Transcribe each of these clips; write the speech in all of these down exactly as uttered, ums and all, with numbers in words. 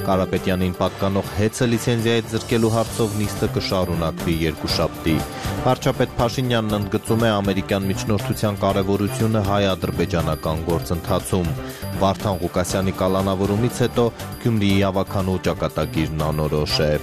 Կարապետյանին պատկանող հեծը լիցենզիայից զրկելու հարցով նիստը կշարունակվի երկուշաբթի։ Վարչապետ Փաշինյանն ընդգծում է ամերիկյան միջնորդության կարևորությունը հայ-ադրբեջանական գործընթացում։ Վարդան Ղուկասյանի կալանավորումից հետո Գյումրիի ավագանու ճակատագիրն անորոշ է։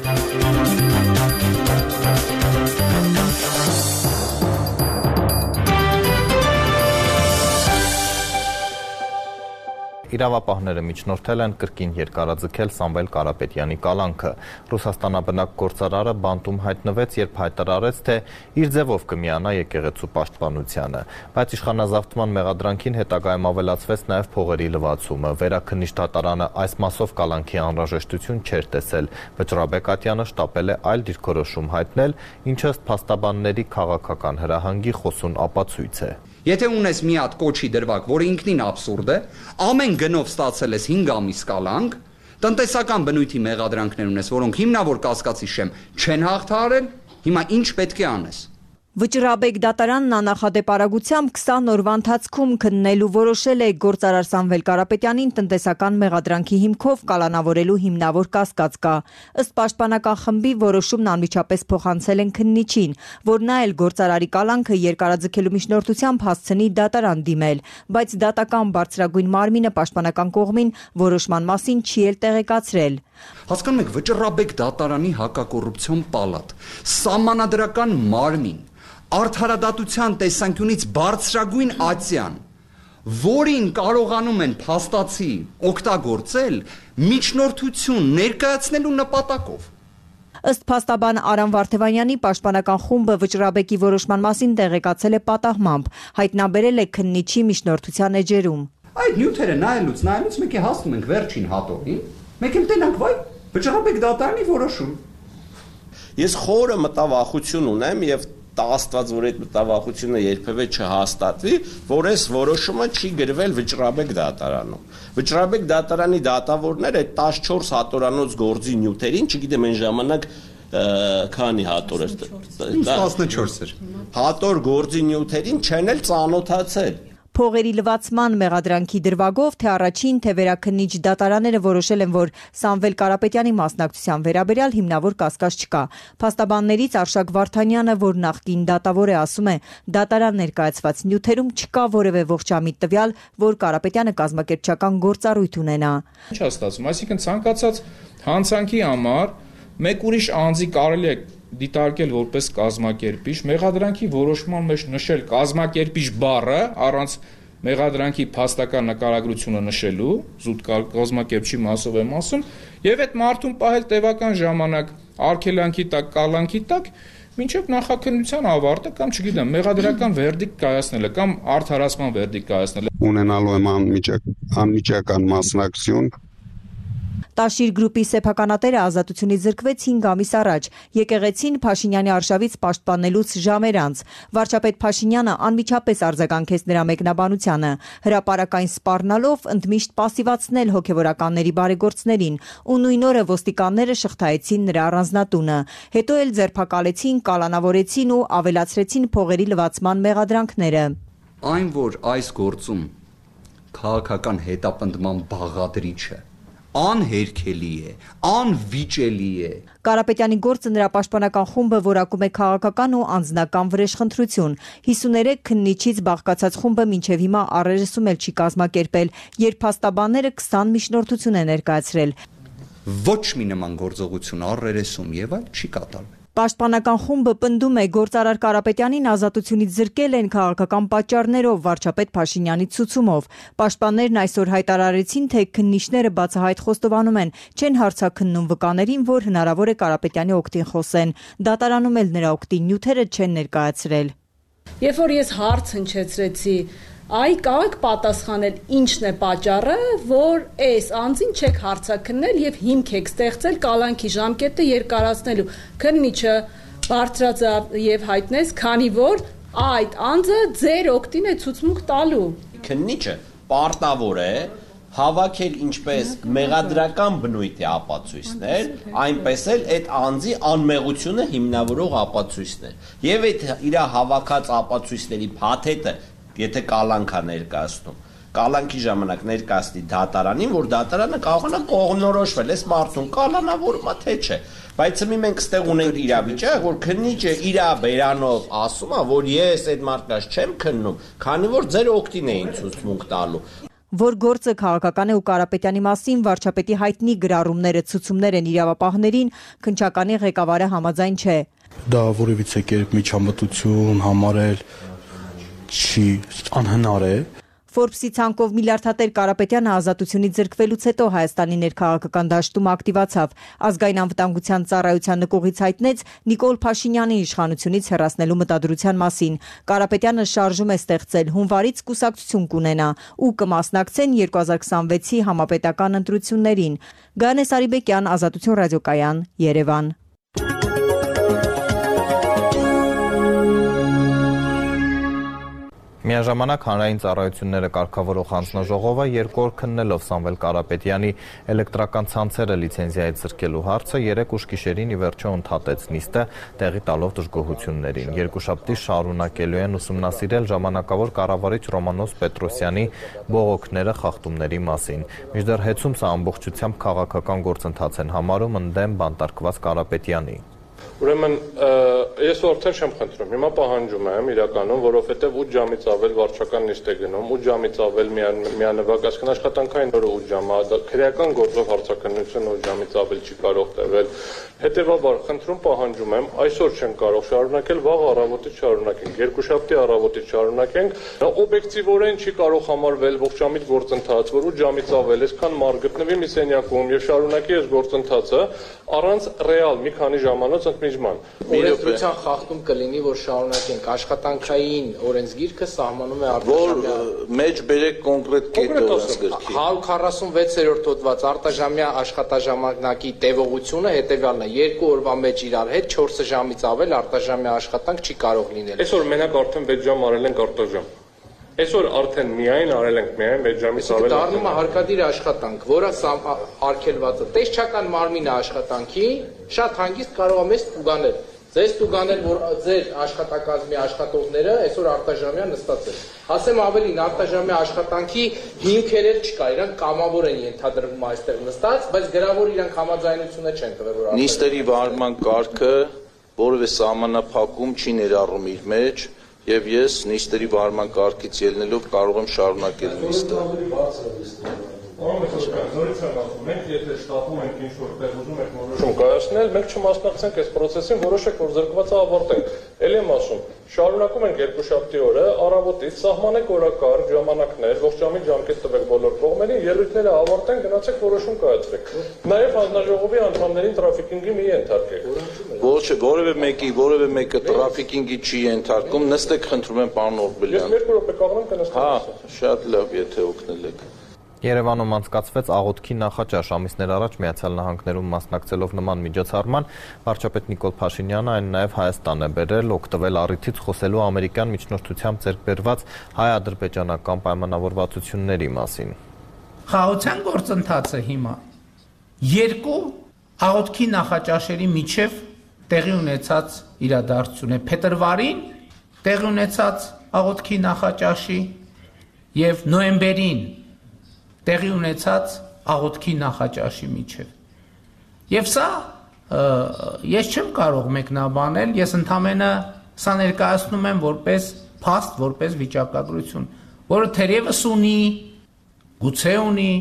Իրավապահները միջնորդել են կրկին երկարաձգել Սամվել Կարապետյանի կալանքը։ Ռուսաստանաբնակ գործարարը բանտում հայտնվեց, երբ հայտարարեց, թե իր ձևով կմիանա եկեղեցու պաշտպանությանը, բայց իշխանազավթման մեղադրանքին հետագայում ավելացվեց նաև փողերի լվացումը։ Վերաքննիչ դատարանը այս մասով կալանքի անհրաժեշտություն չէր տեսել։ Վճռաբեկ Ատյանը շտապել է այլ դիրքորոշում հայտնել, ինչը ըստ փաստաբանների քաղաքական հրահանգի խոսուն ապացույց է։ Եթե ունես մի հատ կոչի դրվագ, որը ինքնին աբսուրդ է, ամեն գնով ստացել ես հինգ ամիս կալանք, տնտեսական բնույթի մեղադրանքներ ունես, որոնք հիմնավոր կասկածի շեմ չեն հաղթահարել, հիմա ինչ պետք է անես։ Վճռաբեկ դատարանն աննախադեպ արագությամբ քսան օրվա ընթացքում քննելու որոշել է գործարար Սամվել Կարապետյանին տնտեսական մեղադրանքի հիմքով կալանավորելու հիմնավոր կասկած կա։ Ըստ պաշտպանական խմբի որոշումն անմիջապես փոխանցել են քննիչին, որ նա էլ գործարարի կալանքը երկարաձգելու միջնորդությամբ հասցնի դատարան դիմել, բայց դատական բարձրագույն մարմինը պաշտպանական կողմին որոշման մասին չի էլ տեղեկացրել։ Հասկանում եք, Վճռաբեկ դատարանի հակակոռուպցիոն պալատ, սահմանադրական մարմին, արդարադատության տեսանկյունից բարձրագույն ատյան, որին կարողանում են փաստացի օգտագործել միջնորդություն ներկայացնելու նպատակով։ Ըստ փաստաբան Արամ Վարդևանյանի պաշտպանական խումբը Վճռաբեկի որոշման մասին տեղեկացել է պատահմամբ, հայտնաբերել է քննիչի միջնորդության էջերում։ Այդ նյութերը նայելուց, նայելուց մեկ է հասնում ենք վերջին հատորին, մեկ էլ տենանք, վայ, Վճռաբեկ դատարանի որոշում։ Ես խորը մտավախություն ունեմ եւ Աստված, որ այդ մտավախությունը երբևէ չհաստատվի, որ այս որոշումը չի գրվել Վճռաբեկ դատարանում։ Վճռաբեկ դատարանի դատավորները այդ տասնչորս հատորանոց գործի նյութերին, չգիտեմ այն ժամանակ քանի հատոր էր։ տասնչորս էր։ Հատոր գործի նյութերին չեն էլ ծանոթացել։ Փողերի լվացման մեղադրանքի դրվագով թե առաջին, թե վերաքննիչ դատարանները որոշել են, որ Սամվել Կարապետյանի մասնակցության վերաբերյալ հիմնավոր կասկած չկա։ Փաստաբաններից Արշակ Վարդանյանը, որ նախկին դատավոր է, ասում է, դատարան ներկայացված նյութերում չկա որևէ ողջամիտ տվյալ, որ Կարապետյանը կազմակերպչական գործառույթ ունենա։ Ինչ է ստացվում, այսինքն ցանկացած հանցանքի համար մեկ ուրիշ անձի կարելի է դիտարկել որպես կազմակերպիչ, մեղադրանքի որոշման մեջ նշել կազմակերպիչ բառը առանց մեղադրանքի փաստական նկարագրությունը նշելու, զուտ կազմակերպչի մասով եմ ասում, եւ այդ մարդուն պահել տևական ժամանակ արգելանքի տակ, կալանքի տակ, մինչև նախաքննության ավարտը կամ չգիտեմ, մեղադրական վերդիկտ կայացնելը կամ արդարացման վերդիկտ կայացնելը։ Ունենալու եմ անմիջական մասնակցություն։ Տաշիր գրուպի սեփականատերը ազատությունից զրկվեց հինգ ամիս առաջ, եկեղեցին Փաշինյանի արշավից պաշտպանելուց ժամեր անց։ Վարչապետ Փաշինյանը անմիջապես արձագանքեց նրա մեկնաբանությանը, հրապարակային սպառնալով ընդմիշտ պասիվացնել հոգևորականների բարեգործներին, ու նույն օրը ոստիկանները շղթայեցին նրա առանձնատունը, հետո էլ ձերբակալեցին, կալանավորեցին ու ավելացրեցին փողերի լվացման մեղադրանքները։ Այն, որ այս գործում քաղաքական հետապնդման բաղադրիչը անհերքելի է, անվիճելի է։ Կարապետյանի գործը նրա պաշտպանական խումբը որակում է քաղաքական ու անձնական վրեժխնդրություն։ հիսուներեք քննիչից բաղկացած խումբը մինչև հիմա առերեսում էլ չի կազմակերպել, երբ փաստաբանները քսան միջնորդություն են ներկայացրել։ Ոչ մի նման գործողություն առերեսում եւ այլ չի կատարվել։ Պաշտպանական խումբը պնդում է, գործարար Կարապետյանին ազատությունից զրկել են քաղաքական պատճառներով, վարչապետ Փաշինյանի ցուցումով։ Պաշտպաններն այսօր հայտարարեցին, թե քննիչները բացահայտ խոստովանում են, չեն հարցաքննում վկաներին, որ հնարավոր է Կարապետյանի օգտին խոսեն։ Դատարանում էլ նրա օգտի նյութերը չեն ներկայացրել։ Երբ որ ես հարց հնչեցրեցի, այ կարող եք պատասխանել ինչն է պատճառը, որ այս անձին չեք հարցաքննել եւ հիմք եք ստեղծել կալանքի ժամկետը երկարացնելու։ Քննիչը բարձրացավ եւ հայտնեց, քանի որ այդ անձը ձեր օգտին է ցուցմունք տալու։ Քննիչը պարտավոր է հավաքել ինչպես մեղադրական բնույթի ապացույցներ, այնպես էլ այդ անձի անմեղությունը հիմնավորող ապացույցներ։ Եվ այդ իր հավաքած ապացույցների փաթեթը, եթե կալանք է ներկայացնում, կալանքի ժամանակ ներկայացնի դատարանին, որ դատարանը կարողանա կողմնորոշվել, այս մարդուն կալանավորումա թե չէ։ Բայց մի մենք ստեղ ունենք իրավիճակ, որ քննիչը իր բերանով ասում է, որ ես այդ մարդկանց չեմ քննում, քանի որ ձեր օգտին էին ցուցմունք տալու։ Որ գործը քաղաքական է ու Կարապետյանի մասին վարչապետի հայտնի գրառումները ցուցումներ են իրավապահներին, քննչականի ղեկավարը համաձայն չէ։ Դա որևիցե կերպ միջամտություն համարել չի անհնար է։ Ֆորբսի ցանկով միլիարդատեր Կարապետյանը ազատությունից զրկվելուց հետո Հայաստանի ներքաղաքական դաշտում ակտիվացավ։ Ազգային անվտանգության ծառայության նկողից հայտնեց Նիկոլ Փաշինյանի իշխանությունից հեռացնելու մտադրության մասին։ Կարապետյանը շարժում է ստեղծել, հունվարից կուսակցություն կունենա ու կմասնակցեն երկու հազար քսանվեցի համապետական ընտրություններին։ Գայանե Սարիբեկյան, Ազատություն ռադիոկայան, Երևան։ Միաժամանակ հանրային ծառայությունները կարգավորող հանձնաժողովը երկու օր քննելով Սամվել Կարապետյանի էլեկտրական ցանցերը լիցենզիայից զրկելու հարցը երեք ուշ գիշերին ի վերջո ընդհատեց նիստը, տեղի տալով դժգոհություններին։ Երկուշաբթի շարունակելու են ուսումնասիրել ժամանակավոր կառավարիչ Ռոմանոս Պետրոսյանի բողոքները խախտումների մասին։ Մինչդեռ հեծում սա ամբողջությամբ քաղաքական գործընթաց են համարում ընդդեմ բանտարկված Կարապետյանի։ Ուրեմն ես արդեն չեմ խնդրում, հիմա պահանջում եմ իրականում, որովհետև ութ ժամից ավել վարչական նիստ է գնում, ութ ժամից ավել միանվագ, այսինքն աշխատանքային օրը ութ ժամ, քրեական գործով հարցաքննությունը ութ ժամից ավել չի կարող տևել։ Հետևաբար խնդրում պահանջում եմ, այսօր չեն կարող շարունակել, վաղ առավոտից շարունակենք, երկուշաբթի առավոտից շարունակենք, օբյեկտիվորեն չի կարող համարվել ողջամիտ գործընթաց, որ ութ ժամից ավել այսքան մարդ գտնվի մի սենյակում եւ շարունակի այս գործընթացը առանց ռեալ մի քանի ժամանոց ընդմիջման։ Օրենսդրության խախտում կլինի, որ շարունակենք աշխատանքային օրենսգիրքը սահմանում է որ մեջ բերեք կոնկրետ կետ օրենսգրքի։ հարյուր քառասունվեցերորդ հոդված արտաժամյա աշխատաժամանակի տևողությունը հետեւյալն է. երկու օրվա մեջ իրար հետ չորս ժամից ավել արտաժամյա աշխատանք չի կարող լինել։ Այսօր մենակ արդեն վեց ժամ արել ենք արտաժամ։ Այսօր արդեն միայն արել ենք միայն վեց ժամից ավել։ Դառնում է հարկադիր աշխատանք, որը արգելված է տեսչական մարմինը աշխատանքի, շատ հանգիստ կարող է մեզ տուգանել։ Ձեզ տուգանել, որ ձեր աշխատակազմի աշխատողները այսօր արտաժամյա նստած են։ Ասեմ ավելին, արտաժամյա աշխատանքի հիմքեր չկա, իրանք կամավոր են ենթադրվում այստեղ նստած, բայց գրավոր իրանք համաձայնությունը չեն տվել, որ նիստերի վարման կարգը որևէ սահմանափակում չի ներառում իր մեջ, եւ ես նիստերի վարման կարգից ելնելով կարող եմ շարունակել նիստը։ Մենք եթե շտապում ենք ինչ-որ տեղ ուզում ենք որոշում կայացնել, մենք չմասնակցենք այս process-ին, որոշեք, որ զրկվածը ավարտենք։ Էլ եմ ասում, շարունակում ենք երկուշաբթի օրը, առավոտից սահմանեք օրակարգ, ժամանակներ, ողջամիտ ժամկետ տվեք բոլոր կողմերին, ելույթները ավարտենք, գնացեք որոշում կայացրեք։ Նաև հանձնաժողովի անդամներին տրաֆիկինգի մի ենթարկեք։ Ոչ, որևէ մեկի, որևէ մեկը տրաֆիկինգի չի ենթարկում, նստեք, խնդրում եմ, պարոն Օրբելյան։ Ես երկու րոպե կաղնեմ կնստեմ։ Հա, շատ լավ, եթե օգնել եք։ Երևանում անցկացվեց աղոթքի նախաճաշ, ամիսներ առաջ Միացյալ Նահանգներում մասնակցելով նման միջոցառման, վարչապետ Նիկոլ Փաշինյանը այն նաև Հայաստան է բերել, օգտվել առիթից խոսելու ամերիկյան միջնորդությամբ ձեռք բերված հայ-ադրբեջանական պայմանավորվածությունների մասին։ Խաղաղության գործընթացը հիմա երկու աղոթքի նախաճաշերի միջև տեղի ունեցած իրադարձություն է։ Փետրվարին տեղի ունեցած աղոթքի նախաճաշի եւ նոյեմբերին տեղի ունեցած աղոթքի նախաճաշի միջև։ Եվ սա ես չեմ կարող մեկնաբանել, ես ընդամենը սա ներկայացնում եմ որպես փաստ, որպես վիճակագրություն, որը թերևս ունի, գուցե ունի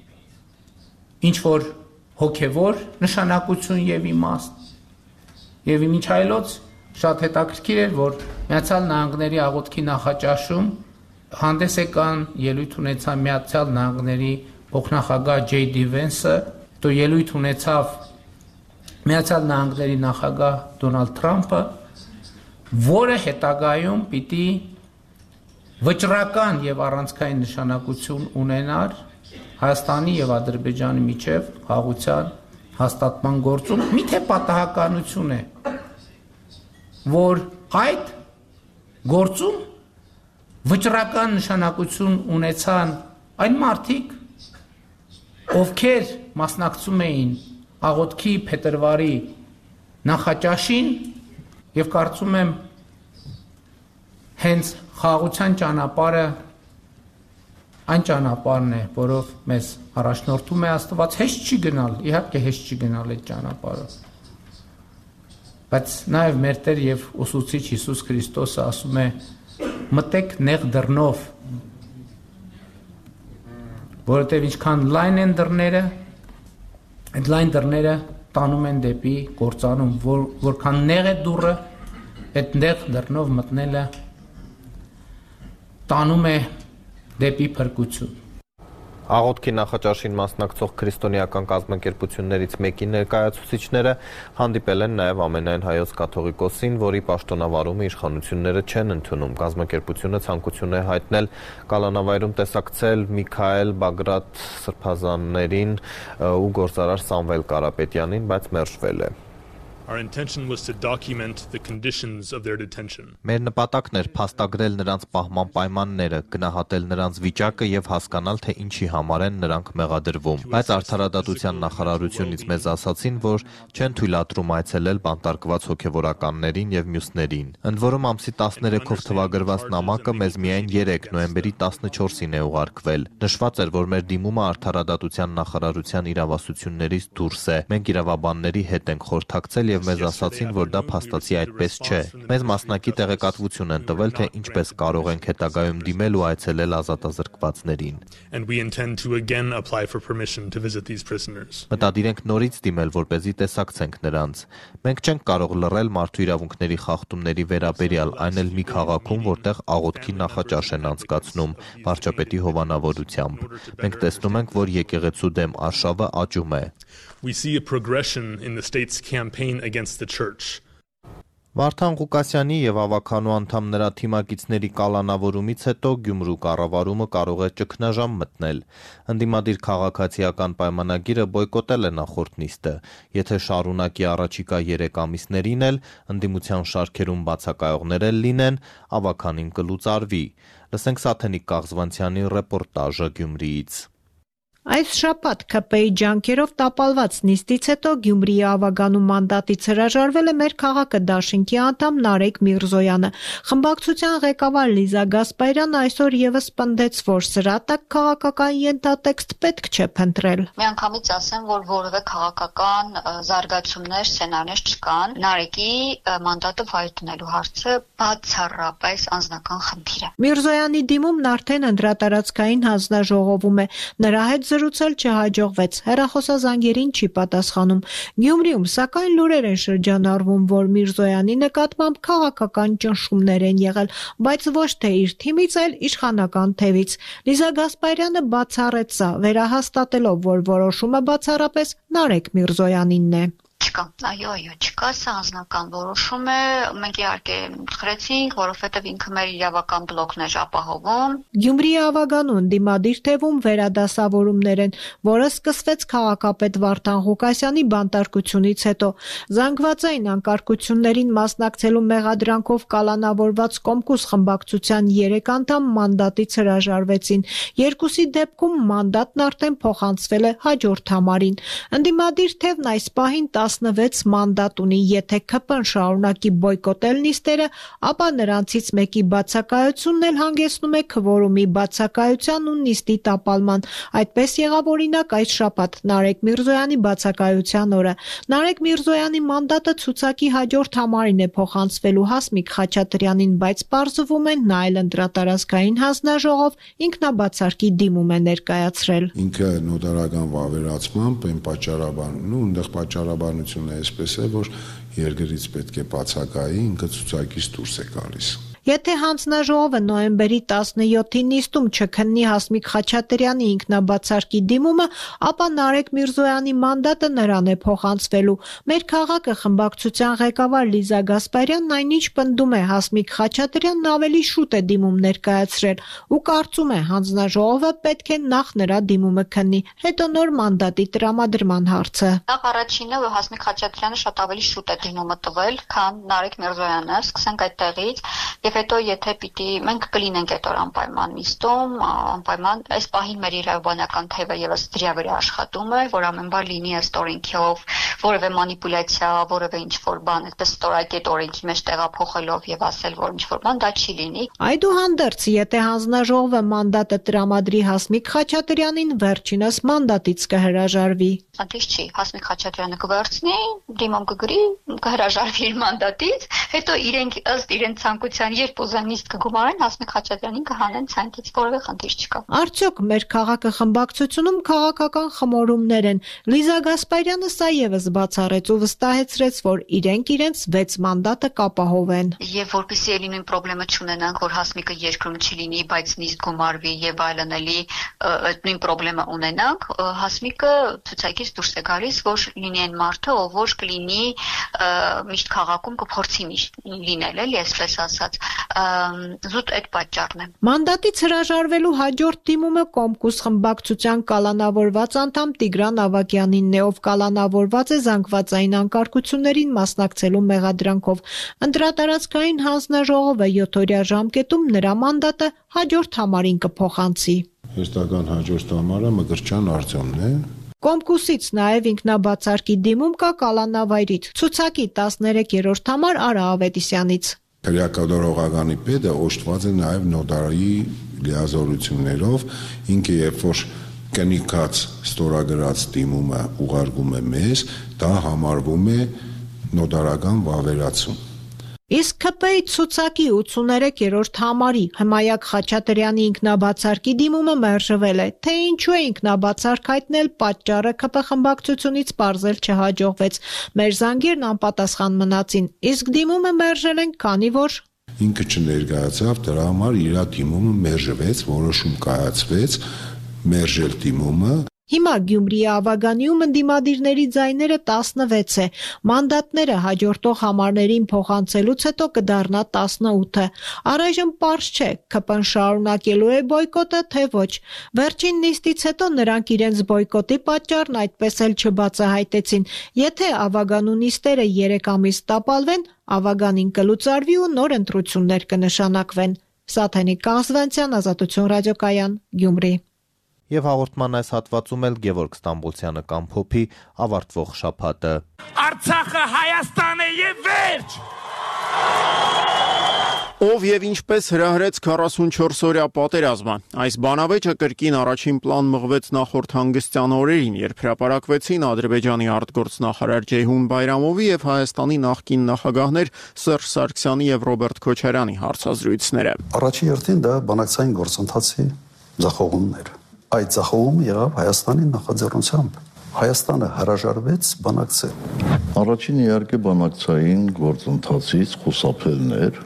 ինչ որ հոգևոր նշանակություն եւ իմաստ։ Եվ իմիջ այլոց շատ հետաքրքիր էր, որ Միացյալ Նահանգների աղոթքի նախաճաշում հանդես եկան ելույթ ունեցավ Միացյալ Նահանգների փոխնախագահ Ջեյ Դի Վենսը, հետո ելույթ ունեցավ Միացյալ Նահանգների նախագահ Դոնալդ Թրամփը, որը հետագայում պիտի վճռական եւ առանցքային նշանակություն ունենար Հայաստանի եւ Ադրբեջանի միջև խաղաղության հաստատման գործում։ Միթե պատահականություն է, որ այդ գործում վճռական նշանակություն ունեցան այն մարդիկ, ովքեր մասնակցում էին աղոթքի փետրվարի նախաճաշին եւ կարծում եմ հենց խաղաղության ճանապարհը այն ճանապարհն է, որով մեզ առաջնորդում է Աստված, հեշտ չի գնալ, իհարկե հեշտ չի գնալ այդ ճանապարհը։ Բայց նաև մեր Տեր եւ Ուսուցիչ Հիսուս Քրիստոսը ասում է. մտեք նեղ դռնով, որովհետեւ ինչքան լայն են դռները, այդ լայն դռները տանում են դեպի կործանում, որ որքան նեղ է դուռը, այդ նեղ դռնով մտնելը տանում է դեպի փրկություն։ Աղոթքի նախաճաշին մասնակցող քրիստոնեական կազմակերպություններից մեկի ներկայացուցիչները հանդիպել են նաև ամենայն հայոց կաթողիկոսին, որի պաշտոնավարումը իշխանությունները չեն ընդունում։ Կազմակերպությունը ցանկություն է հայտնել կալանավայրում տեսակցել Միքայել Բագրատ սրբազաններին ու գործարար Սամվել Կարապետյանին, բայց մերժվել է։ Our intention was to document the conditions of their detention. Մեր նպատակն էր փաստագրել նրանց պահման պայմանները, գնահատել նրանց վիճակը եւ հասկանալ, թե ինչի համար են նրանք մեղադրվում։ Բայց արդարադատության նախարարությունից մեզ ասացին, որ չեն թույլատրում այցելել բանտարկված հոգեվորականներին եւ մյուսներին։ Ընդ որում ամսի տասներեքով թվագրված նամակը մեզ միայն երեք նոյեմբերի տասնչորսին է ուղարկվել։ Նշված էր, որ մեր դիմումը արդարադատության նախարարության իրավասություններից դուրս է։ Մենք իրավաբանների հետ ենք խորհրդակցել եւ մեզ ասացին, որ դա փաստացի այդպես չէ։ Մեզ մասնակի տեղեկատվություն են տվել, թե ինչպես կարող ենք հետագայում դիմել ու այցելել ազատազրկվածներին։ And we intend to again apply for permission to visit these prisoners. Մտադիր ենք նորից դիմել, որպեսզի տեսակցենք նրանց։ Մենք չենք կարող լռել մարդու իրավունքների խախտումների վերաբերյալ, այն էլ մի քաղաքում, որտեղ աղոթքի նախաճաշ են անցկացնում վարչապետի հովանավորությամբ։ Մենք տեսնում ենք, որ եկեղեցու դեմ արշավը աճում է։ We see a progression in the state's campaign against the church. Վարդան Ղուկասյանի եւ ավականու անդամ նրա թիմակիցների կալանավորումից հետո Գյումրու կառավարումը կարող է ճգնաժամ մտնել։ Ընդդիմադիր քաղաքացիական պայմանագիրը բոյկոտել է նախորդ նիստը։ Եթե շարունակի առաջիկա երեք ամիսներին էլ ընդդիմության շարքերում բացակայողներ էլ լինեն, ավականին կլուծարվի։ Լսենք Սաթենիկ Կաղզվանցյանի ռեպորտաժը Գյումրիից։ Այս շաբաթ K P I ջանքերով տապալված նիստից հետո Գյումրիի ավագանու մանդատից հրաժարվել է մեր քաղաքը դաշինքի անդամ Նարեկ Միրզոյանը։ Խմբակցության ղեկավար Լիզա Գասպարյանը այսօր եւս պնդեց, որ սրա տակ քաղաքական ենթատեքստ պետք չէ փնտրել։ Միանգամից ասեմ, որ որևէ քաղաքական զարգացումներ, սցենարներ չկան։ Նարեկի մանդատը վայելելու հարցը բացառապես անձնական խնդիր է։ Միրզոյանի դիմումն արդեն անդրատարածքային հանձնաժողովում է։ Նրա հետ զրուցել չհաջողվեց, հեռախոսազանգերին չի պատասխանում։ Գյումրիում սակայն լուրեր են շրջանառվում, որ Միրզոյանի նկատմամբ քաղաքական ճնշումներ են եղել, բայց ոչ թե իր թիմից, այլ իշխանական թևից։ Լիզա Գասպարյանը բացառեց սա, վերահաստատելով, որ որոշումը բացառապես Նարեկ Միրզոյանինն է։ Չկա, այո, այո, չկա, սա անձնական որոշում է, մենք իհարկե խրեցինք, որովհետև ինքը մեր իրավական բլոկն էր ապահովում։ Գյումրիի ավագանու ընդդիմադիր թևում վերադասավորումներ են, որը սկսվեց քաղաքապետ Վարդան Ղուկասյանի բանտարկությունից հետո։ Զանգվածային անկարգություններին մասնակցելու մեղադրանքով կալանավորված Կոմկուս խմբակցության երեք անդամ մանդատից հրաժարվեցին։ Երկուսի դեպքում մանդատն արդեն փոխանցվել է հաջորդ համարին։ Ընդդիմադիր թևն այս պահին տասնվեց մանդատ ունի, եթե K P I-ն շարունակի բոյկոտել նիստերը, ապա նրանցից մեկի բացակայությունն էլ հանգեցնում է քվորումի բացակայության ու նիստի տապալման։ Այդպես եղավ օրինակ այս շաբաթ Նարեկ Միրզոյանի բացակայության օրը։ Նարեկ Միրզոյանի մանդատը ցուցակի հաջորդ համարին է փոխանցվելու Հասմիկ Խաչատրյանին, բայց պարզվում է նա էլ ընտրատարածքային հանձնաժողով ինքնաբացարկի դիմում է ներկայացրել։ Ինքը նոտարական վավերացմամբ այն պատճառաբանն ու այնտեղ պատճառաբանությունը այսպես է, որ երկրից պետք է բացակայի, ինքը ցուցակից դուրս է գալիս։ Եթե հանձնաժողովը նոյեմբերի տասնյոթին նիստում չքննի Հասմիկ Խաչատրյանի ինքնաբացարկի դիմումը, ապա Նարեկ Միրզոյանի մանդատը նրան է փոխանցվելու։ Մեր քաղաքը խմբակցության ղեկավար Լիզա Գասպարյանն այնինչ պնդում է Հասմիկ Խաչատրյանն ավելի շուտ է դիմում ներկայացրել ու կարծում է հանձնաժողովը պետք է նախ նրա դիմումը քննի, հետո նոր մանդատի տրամադրման հարցը։ Նախ առաջինը, որ Հասմիկ Խաչատրյանը շատ ավելի շուտ է դիմումը տվել, քան Նարեկ Միրզոյանը, սկսենք այդտեղից, եւ Եվ հետո եթե պիտի մենք կլինենք այդ օր անպայման նիստում, անպայման այս պահին մեր իրավաբանական թևը եւս դրա վրա աշխատում է, որ ամեն բան լինի ըստ օրենքով, որևէ մանիպուլյացիա, որևէ ինչ-որ բան, այդպես ստորակետ օրենքի մեջ տեղափոխելով եւ ասել, որ ինչ-որ բան դա չի լինի։ Այդուհանդերձ, եթե հանձնաժողովը մանդատը տրամադրի Հասմիկ Խաչատրյանին, վերջինս մանդատից կհրաժարվի։ Անդից չի, Հասմիկ Խաչատրյանը կվերցնի, դիմում կգրի, կհրաժարվի իր մանդատից, հետո իրենք ըստ իրենց ցանկության երբ ուզեն նիստ կգումարեն, Հասմիկ Խաչատրյանին կհանեն ցանկից, որևէ խնդիր չկա։ Արդյոք մեր քաղաքը խմբակցությունում քաղաքական խմորումներ են։ Լիզա Գասպարյանը սա եւս բացառեց ու վստահեցրեց, որ իրենք իրենց վեց մանդատը կապահովեն։ Եվ որպեսզի էլի նույն խնդրումը չունենանք, որ Հասմիկը երկրում չլինի, բայց նիստ գումարվի եւ այլն էլի այդ նույն խնդրումը ունենանք, Հասմիկը ցուցակից դուրս է գալիս, որ լինի այն մարդը, ով որ կլինի միշտ քաղաքում կփորձի միշտ լինել, էլի այսպես ասած, զուտ այդ պատճառն է։ Մանդատից հրաժարվելու հաջորդ դիմումը Կոմկուս խմբակցության կալանավորված անդամ Տիգրան Ավագյանինն է, ով կալանավորված է զանգվածային անկարգություններին մասնակցելու մեղադրանքով։ Ընտրատարածքային հանձնաժողովը յոթօրյա ժամկետում նրա մանդատը հաջորդ համարին կփոխանցի։ Հերթական հաջորդ համարը Մկրտչյան Արտյոմն է։ Կոմկուսից նաև ինքնաբացարկի դիմում կա Կալանավայրից, ցուցակի տասներեքերորդ համար Արա Ավետիսյանից։ Քրեակատարողականի պետը օժտված է նաև նոտարի լիազորություններով, ինքը երբ որ կնիկած ստորագրած դիմումը ուղարկում է մեզ, դա համարվում է նոտարական վավերացում։ Իսկ ՔՊ-ի ցուցակի ութսուներեքերորդ համարի Հմայակ Խաչատրյանի ինքնաբացարկի դիմումը մերժվել է, թե ինչու է ինքնաբացարկ հայտնել, պատճառը ՔՊ խմբակցությունից պարզել չհաջողվեց։ Մեր զանգերն անպատասխան մնացին, իսկ դիմումը մերժել են, քանի որ ինքը չներկայացավ, դրա համար իր դիմումը մերժվեց, որոշում կայացվեց մերժել դիմումը։ Հիմա Գյումրիի Ավագանիում ընդդիմադիրների ձայները տասնվեց է, մանդատները հաջորդող համարներին փոխանցելուց հետո կդառնա տասնութը։ Առայժմ պարզ չէ, ՔՊ-ն շարունակելու է բոյկոտը, թե ոչ։ Վերջին նիստից հետո նրանք իրենց բոյկոտի պատճառն այդպես էլ չբացահայտեցին։ Եթե Ավագանու նիստերը երեք ամիս տապալվեն, Ավագանին կլուծարվի ու նոր ընտրություններ կնշանակվեն։ Սաթենիկ Կազվանցյան, Ազատություն ռադիոկայան, Գյումրի։ Եվ հաղորդման այս հատվածում էլ Գևորգ Ստամբոլցյանը կամփոփի ավարտվող շաբաթը։ Արցախը Հայաստան է եւ վերջ։ Ով եւ ինչպես հրահրեց քառասունչորս-օրյա պատերազմը։ Այս բանավեճը կրկին առաջին պլան մղվեց նախորդ հանգստյան օրերին, երբ հրապարակվեցին Ադրբեջանի արտգործնախարար Ջեյհուն Բայրամովի եւ Հայաստանի նախկին նախագահներ Սերժ Սարգսյանի եւ Ռոբերտ Քոչարյանի հարցազրույցները։ Առաջին հերթին դա բանակցային գործընթացի ձախողումն էր։ Այդ ձախողումը եղավ Հայաստանի նախաձեռնությամբ։ Հայաստանը հրաժարվեց բանակցել։ Առաջին իհարկե բանակցային գործընթացից խուսափելն էր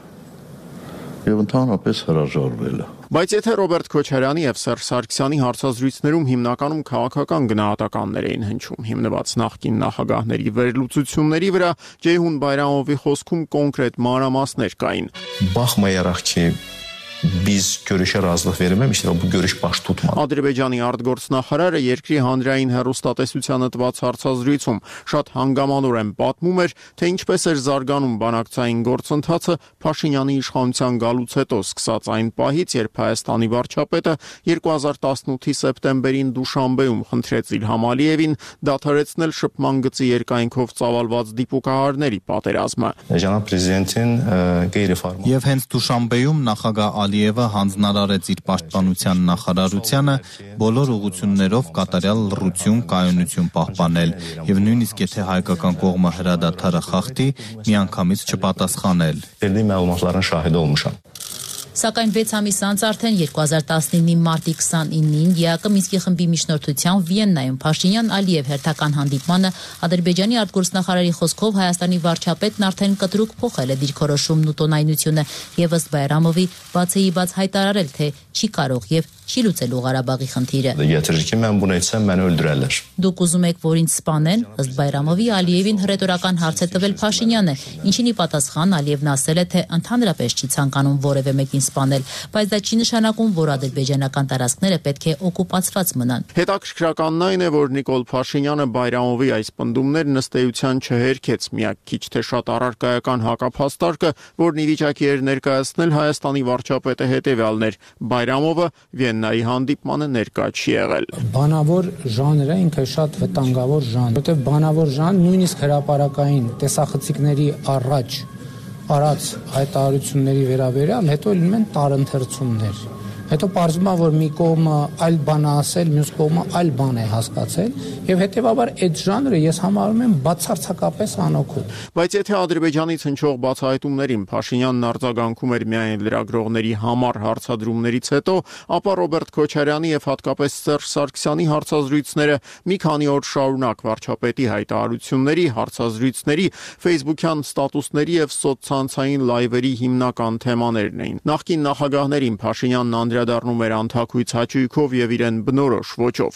եւ ընդհանրապես հրաժարվելը։ Բայց եթե Ռոբերտ Քոչարյանի եւ Սերժ Սարգսյանի հարցազրույցներում հիմնականում քաղաքական գնահատականներ էին հնչում, հիմնված նախկին նախագահների վերլուծությունների վրա, Ջեյհուն Բայրամովի խոսքում կոնկրետ մանրամասներ կային։ Բախ մայարախքի Biz görüşe razılıq verməm, işte bu görüş baş tutmadı. Ադրբեջանի արտգործնախարարը երկրի հանրային հեռուստատեսությանը տված հարցազրույցում շատ հանգամանորեն պատմում էր, թե ինչպես էր զարգանում բանակցային գործընթացը Փաշինյանի իշխանության գալուց հետո, սկսած այն պահից, երբ Հայաստանի վարչապետը երկու հազար տասնութի սեպտեմբերին Դուշանբեում խնդրեց Իլհամ Ալիևին դադարեցնել շփման գծի երկայնքով ծավալված դիպուկահարների պատերազմը։ Ժանա պրեզիդենտին գեյրեֆարմա։ Եվ հենց Դուշանբեում նախագահ Ալիևը հանձնարարեց իր պաշտպանության նախարարությանը բոլոր ուղղություններով կատարյալ լռություն, կայունություն պահպանել եւ նույնիսկ եթե հայկական կողմը հրադադարը խախտի, միանգամից չպատասխանել։ Դերդի մալումատların şahidi olmuşam։ Սակայն վեց ամիս անց արդեն երկու հազար տասնինի մարտի քսանինին ԵԱԿ Մինսկի խմբի միջնորդությամբ Վիեննայում Փաշինյան-Ալիև հերթական հանդիպմանը Ադրբեջանի արտգործնախարարի խոսքով Հայաստանի վարչապետն արդեն կտրուկ փոխել է դիրքորոշումն ու տոնայնությունը եւ ըստ Բայրամովի բացեի բաց հայտարարել, թե չի կարող եւ չի լուծելու Ղարաբաղի խնդիրը։ Եթե ki mən bunu etsəm məni öldürərlər։ Դուք ուզում եք, որ ինձ սպանեն, ըստ Բայրամովի Ալիևին հռետորական հարց է տվել Փաշինյանը, ինչին ի պատասխան Ալիևն ասել է, թե ընդհանրապես չի ցանկանում որևէ մեկին սպանել, բայց դա չի նշանակում, որ ադրբեջանական տարածքները պետք է օկուպացված մնան։ Հետաքրքրականն այն է, որ Նիկոլ Փաշինյանը Բայրամովի այս պնդումներն ըստ էության չհերքեց, միակ քիչ թե շատ առարկայական հակափաստարկը, որն ի վիճակի էր ներկայացնել Հայաստանի վարչապետը հետևյալն էր. Բայրամովը Վիեննայի հանդիպմանը ներկա չի եղել։ Բանավոր ժանրը ինքը շատ վտանգավոր ժանր, որտեղ բանավոր ժանր նույնիսկ հրապարակային տեսախցիկների առաջ արած հայտարարությունների վերաբերյալ հետո լինում են տարընթերցումներ։ Հետո պարզվում է, որ մի կողմը այլ բան է ասել, մյուս կողմը այլ բան է հասկացել, եւ հետեւաբար այդ ժանրը ես համարում եմ բացարձակապես անօգուտ։ Բայց եթե Ադրբեջանից հնչող բացահայտումներին Փաշինյանն արձագանքում էր միայն լրագրողների համար հարցադրումներից հետո, ապա Ռոբերտ Քոչարյանի եւ հատկապես Սերժ Սարգսյանի հարցազրույցները մի քանի օր շարունակ վարչապետի հայտարարությունների, հարցազրույցների, Facebook-յան ստատուսների եւ սոցցանցային լայվերի հիմնական թեմաներն էին։ Նախկին նախագահներին Փաշինյանն դառնում էր անթակույց հաճույքով եւ իրեն բնորոշ ոճով։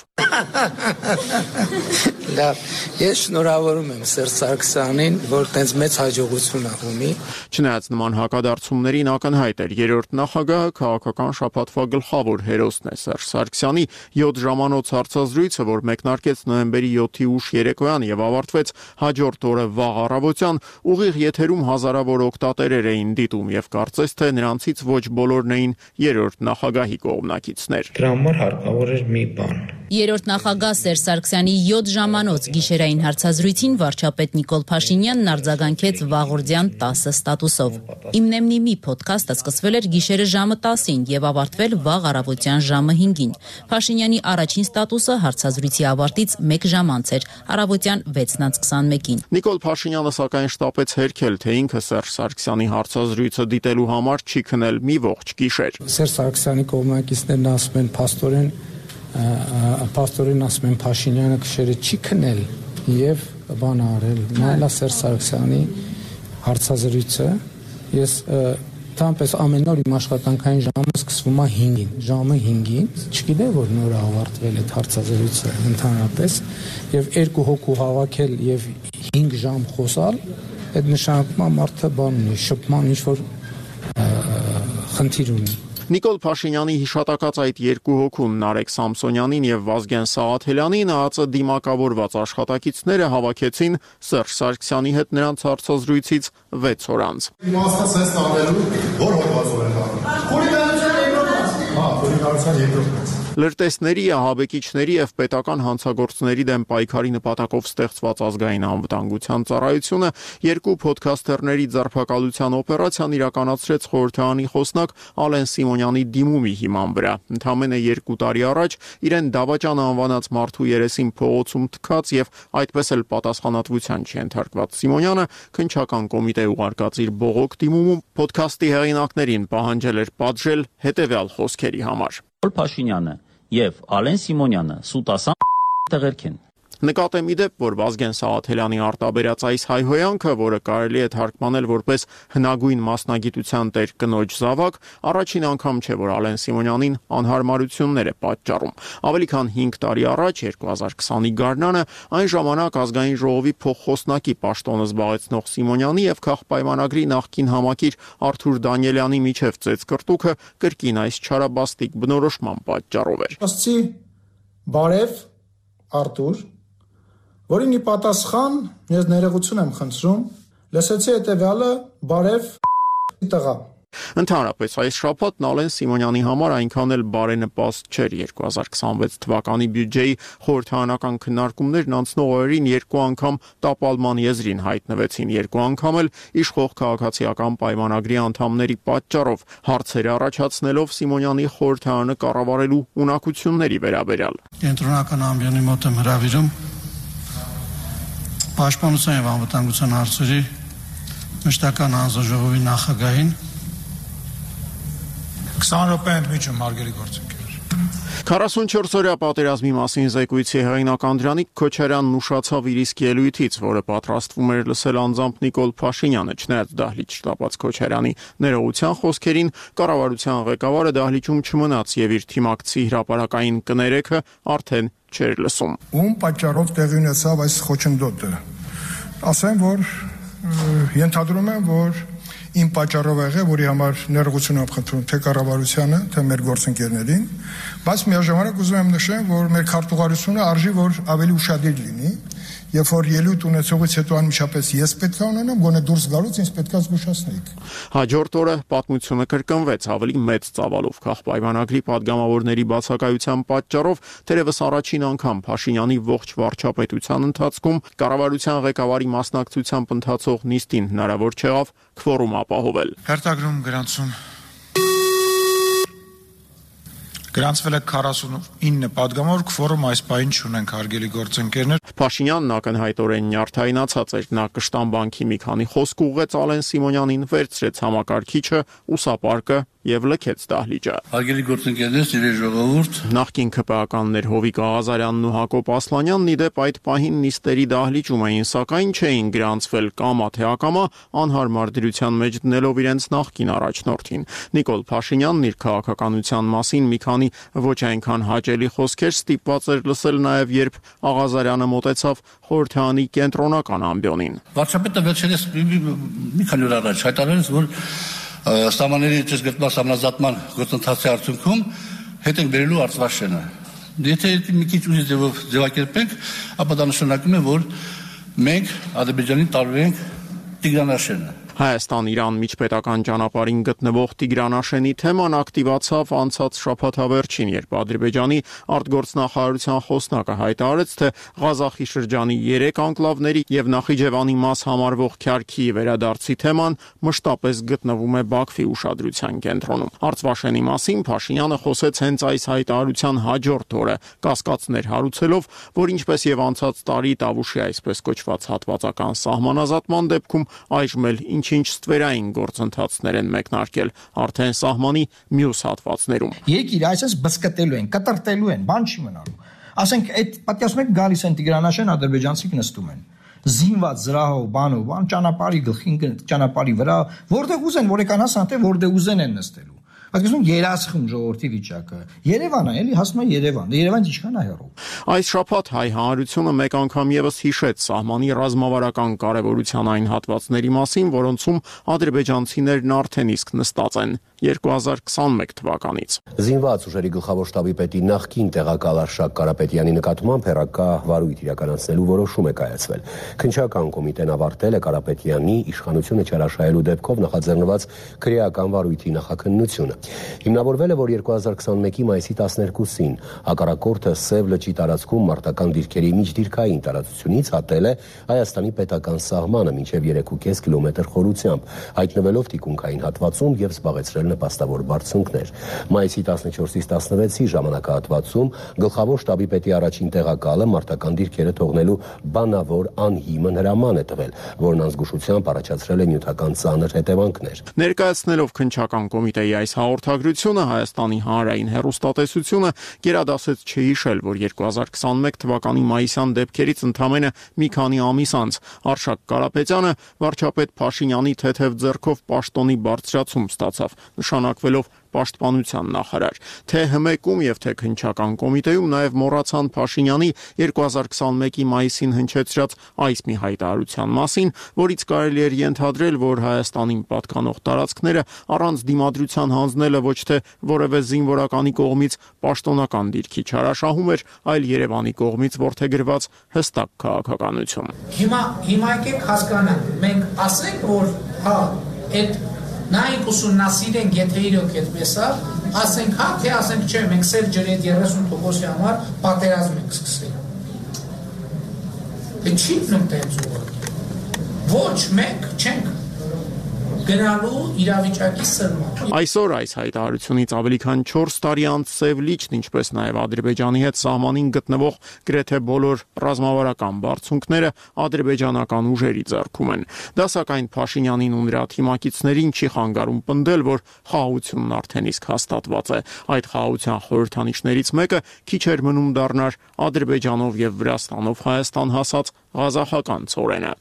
Լավ, ես շնորհավորում եմ Սերժ Սարգսյանին, որ տենց մեծ հաջողություն ունի։ Չնայած նման հակադարձումներին ակնհայտ էր երրորդ նախագահը քաղաքական շաբաթվա գլխավոր հերոսն է Սերժ Սարգսյանի յոթ ժամանոց հարցազրույցը, որ մեկնարկեց նոյեմբերի յոթի ուշ երեկոյան եւ ավարտվեց հաջորդ օրը վաղ առավոտյան, ուղիղ եթերում հազարավոր օգտատերեր էին դիտում եւ կարծես թե նրանցից ոչ բոլորն էին երրորդ նախագահի կողմնակիցներ։ Դրա համար հարկավոր էր մի բան։ Երրորդ նախագահ Սերժ Սարգսյանի յոթ ժամանոց գիշերային հարցազրույցին վարչապետ Նիկոլ Փաշինյանն արձագանքեց վաղորդյան տասը ստատուսով։ Իմ Նեմնիմի փոդքասթը սկսվել էր գիշերը ժամը տասին եւ ավարտվել վաղ առավոտյան ժամը հինգին։ Փաշինյանի առաջին ստատուսը հարցազրույցի ավարտից մեկ ժամ անց էր, առավոտյան վեցն անց քսանմեկին։ Նիկոլ Փաշինյանը սակայն շտապեց հերքել, թե ինքը Սերժ Սարգսյանի հարցազրույցը դիտելու համար չի քնել մի ողջ գիշեր։ Սերժ Սարգսյանի կողմնակիցներն ասում են փաստորեն Պաստորին ասում են Փաշինյանը քշերը չի քնել եւ բան արել։ Նայելա Սերժ Սարգսյանի հարցազրույցը, ես տամպես ամեն օր իմ աշխատանքային ժամը սկսվում է հինգին, ժամը հինգին, չգիտեմ որ նոր ավարտվել է հարցազրույցը ընդհանրապես եւ երկու հոգու հավաքել եւ հինգ ժամ խոսալ, այդ նշանակում է մարդը բան ունի, շփման ինչ որ խնդիր ունի։ Նիկոլ Փաշինյանի հիշատակած այդ երկու հոգուն Նարեկ Սամսոնյանին եւ Վազգեն Սաղաթելյանին ԱԱԾ դիմակավորված աշխատակիցները հավաքեցին Սերժ Սարգսյանի հետ նրանց հարցազրույցից վեց օր անց։ Իմաստը sense տանելու որ հոդվածով են տանում։ Խորհրդանոցը երկրորդն է։ Հա, խորհրդանոցը երկրորդն է։ Լրտեսների, ահաբեկիչների եւ պետական հանցագործների դեմ պայքարի նպատակով ստեղծված ազգային անվտանգության ծառայությունը երկու փոդքասթերների ձերբակալության օպերացիան իրականացրեց խորհրդարանի խոսնակ Ալեն Սիմոնյանի դիմումի հիման վրա։ Ընդամենը երկու տարի առաջ իրեն դավաճան անվանած մարդու երեսին փողոցում թքած եւ այդպես էլ պատասխանատվության չենթարկված Սիմոնյանը քննչական կոմիտե ուղարկած իր բողոք դիմումում փոդքասթի հեղինակներին պահանջել էր պատժել հետեւյալ խոսքերի համար։ Փաշինյանը եւ Ալեն Սիմոնյանը սուտասան տեղերք են։ Նկատեմ ի դեպ, որ Վազգեն Սաղաթելյանի արտաբերած այս հայհոյանքը, որը կարելի է թարգմանել որպես հնագույն մասնագիտության տեր կնոջ զավակ, առաջին անգամ չէ, որ Ալեն Սիմոնյանին անհարմարություններ է պատճառում։ Ավելի քան հինգ տարի առաջ, երկու հազար քսանի գարնանը, այն ժամանակ ազգային ժողովի փոխխոսնակի պաշտոնը զբաղեցնող Սիմոնյանի եւ քաղաքպայմանագրի նախկին համակիր Արթուր Դանիելյանի միջև ծեծկրտուքը կրկին այս չարաբաստիկ բնորոշման պատճառով էր։ Ասցի բարև Արթուր, որին ի պատասխան ես ներողություն եմ խնդրում, լսեցի հետևյալը բարև տղա։ Ընդհանրապես այս շաբաթն Ալեն Սիմոնյանի համար այնքան էլ բարենպաստ չէր։ երկու հազար քսանվեց թվականի բյուջեի խորհրդարանական քննարկումներն անցնող օրերին երկու անգամ տապալման եզրին հայտնվեցին, երկու անգամ էլ իշխող քաղաքացիական պայմանագրի անդամների պատճառով հարցեր առաջացնելով Սիմոնյանի խորհրդարանը կառավարելու ունակությունների վերաբերյալ։ Կենտրոնական ամբիոնի մոտ եմ հրավիրում Պաշտպանության եւ անվտանգության հարցերի մշտական հանձնաժողովի նախագահին քսան րոպե միջում հարգելի գործընկերներ։ քառասունչորս օրյա պատերազմի մասին զեկույցի հեղինակ Անդրանիկ Քոչարյանն ուշացավ իր իսկ ելույթից, որը պատրաստվում էր լսել անձամբ Նիկոլ Փաշինյանը, չնայած դահլիճ շտապած Քոչարյանի ներողության խոսքերին, կառավարության ղեկավարը դահլիճում չմնաց եւ իր թիմակցի հրապարակային կներեքը արդեն չէր լսում։ Ում պատճառով տեղի ունեցավ այս խոչընդոտը։ Ասեմ, որ ենթադրում եմ, որ իմ պատճառով եղել, որի համար ներողություն եմ խնդրում թե կառավարությանը, թե մեր գործընկերներին, բայց միաժամանակ ուզում եմ նշեմ, որ մեր քարտուղարությունը արժի որ ավելի ուշադիր լինի, երբ որ ելույթ ունեցողից հետո անմիջապես ես պետք է ունենամ, գոնե դուրս գալուց ինձ պետք է զգուշացնեիք։ Հաջորդ օրը պատմությունը կրկնվեց ավելի մեծ ծավալով քաղաքապայմանագրի падգամավորների բացակայության պատճառով, թերևս առաջին անգամ Փաշինյանի ողջ վարչապետության ընթացքում կառավարության ղեկավարի մասնակցությամբ ընթացող նիստին հնարավոր չեղավ քվորում ապահովել։ Հերթագրում գրանցում Գրանցվել է քառասունինը падգամավոր, քվորում այս պահին չունենք, հարգելի գործընկերներ։ Փաշինյանն ակնհայտորեն նյարդայնացած էր, նա կշտամբանքի մի քանի խոսք ուղղեց Ալեն Սիմոնյանին, վերցրեց համակարգիչը, ուսապարկը եւ լքեց դահլիճը։ Հարգելի գործընկերներ, սիրելի ժողովուրդ, նախկին ՔՊԱ-ականներ Հովիկ Աղազարյանն ու Հակոբ Ասլանյանն ի դեպ այդ պահին նիստերի դահլիճում էին, սակայն չէին գրանցվել կամա թե ակամա, անհարմար դրության մեջ դնելով իրենց նախկին առաջնորդին։ Նիկոլ Փաշինյանն իր քաղաքականության մասին մի քանի ոչ այնքան հաճելի խոսքեր ստիպված էր լսել նաեւ, երբ Աղազարյանը մոտեցավ խորհրդանի կենտրոնական ամբիոնին։ Վարչապետը վերջերս մի քանի օր առաջ հայտարարեց, որ Ստամաների ճշգրտման համազատման գործընթացի արդյունքում հետ ենք բերելու Արցվաշենը։ Եթե մի քիչ ուրիշ ձևով ձևակերպենք, ապա դա նշանակում է, որ մենք Ադրբեջանին տարբերենք Տիգրանաշենը։ Հայաստան-Իրան միջպետական ճանապարհին գտնվող Տիգրանաշենի թեման ակտիվացավ անցած շաբաթավերջին, երբ Ադրբեջանի արտգործնախարարության խոսնակը հայտարարեց, թե Ղազախի շրջանի երեք անկլավների եւ Նախիջևանի մաս համարվող Քյարքի վերադարձի թեման մշտապես գտնվում է Բաքվի ուշադրության կենտրոնում։ Արցվաշենի մասին Փաշինյանը խոսեց հենց այս հայտարարության հաջորդ օրը, կասկածներ հարուցելով, որ ինչպես եւ անցած տարի Տավուշի այսպես կոչված հատվածական սահմանազատման դեպքում այժմ էլ ինչ-ինչ ստվերային գործընթացներ են մեկնարկել արդեն սահմանի մյուս հատվածներում։ Եկիր, այսպես բսկտելու են, կտրտելու են, բան չի մնալու։ Ասենք այդ պատկերացնում եք գալիս են Տիգրանաշեն ադրբեջանցիք նստում են։ Զինված զրահով, բանով, բան ճանապարհի գլխին ճանապարհի վրա, որտեղ ուզեն, որեկան հասան թե որտեղ ուզեն են նստելու։ Պատկերացնում երասխում ժողովրդի վիճակը։ Երևանը էլի հասնում է Երևան, Երևանից ինչքան է հեռու։ Այս շաբաթ հայ հանրությունը մեկ անգամ եւս հիշեց սահմանի ռազմավարական կարեւորության այն հատվածների մասին, որոնցում ադրբեջանցիներն արդեն իսկ նստած են երկու հազար քսանմեկ թվականից։ Զինված ուժերի գլխավոր շտաբի պետի նախկին տեղակալ Արշակ Կարապետյանի նկատմամբ հերակա վարույթ իրականացնելու որոշում է կայացվել։ Քննչական կոմիտեն ավարտել է Կարապետյանի իշխանությունը չարաշահելու դեպքով նախաձեռնված քրեական վարույթի նախաքննությունը։ Հիմնավորվել է, որ երկու հազար քսանմեկի մայիսի տասներկուսին հակառակորդը Սև լճի տարածքում մարտական դիրքերի միջդիրքային տարածությունից հատել է Հայաստանի պետական սահմանը մինչև երեք ու կես կիլոմետր խորությամբ, հայտնվելով թիկունքային հատվածում եւ զբաղեցրել նպաստավոր բարձունքներ։ Մայիսի տասնչորսից տասնվեցի ժամանակահատվածում գլխավոր շտաբի պետի առաջին տեղակալը մարտական դիրքերը թողնելու բանավոր անհիմն հրաման է տվել, որն անզգուշությամբ առաջացրել է նյութական ծանր հետևանքներ։ Ներկայացնելով քննչական կոմիտեի այս հաղորդագրությունը Հայաստանի հանրային հեռուստատեսությունը գերադասեց չհիշել, որ երկու հազար քսանմեկ թվականի մայիսյան դեպքերից ընդամենը մի քանի ամիս անց Արշակ Կարապետյանը վարչապետ Փաշինյանի թեթև ձեռքով պաշտոնի բարձրացում ստացավ, նշանակվելով պաշտպանության նախարար։ Թե հմեկում եւ թե քննչական կոմիտեում նաեւ մոռացան Փաշինյանի երկու հազար քսանմեկի մայիսին հնչեցրած այս մի հայտարարության մասին, որից կարելի էր ենթադրել, որ Հայաստանին պատկանող տարածքները առանց դիմադրության հանձնելը ոչ թե որևէ զինվորականի կողմից պաշտոնական դիրքի չարաշահում էր, այլ Երևանի կողմից որդեգրված հստակ քաղաքականություն։ Հիմա հիմա եկեք հասկանանք, մենք ասենք, որ հա այդ նայենք ուսումնասիրենք, եթե իրոք այդպես է, ասենք հա, թե ասենք չէ, մենք սև ջրի երեսուն տոկոսի համար պատերազմ ենք սկսել։ Դե չի նմտենց ուղղակի։ Ոչ, մենք չենք գնալու իրավիճակի սրման։ Այսօր այս հայտարարությունից ավելի քան չորս տարի անց Սև լիճն, ինչպես նաև Ադրբեջանի հետ սահմանին գտնվող գրեթե բոլոր ռազմավարական բարձունքները ադրբեջանական ուժերի ձեռքում են։ Դա սակայն Փաշինյանին ու նրա թիմակիցներին չի խանգարում պնդել, որ խաղաղությունն արդեն իսկ հաստատված է։ Այդ խաղաղության խորհրդանիշներից մեկը քիչ էր մնում դառնար Ադրբեջանով եւ Վրաստանով Հայաստան հասած ղազախական ծորենը։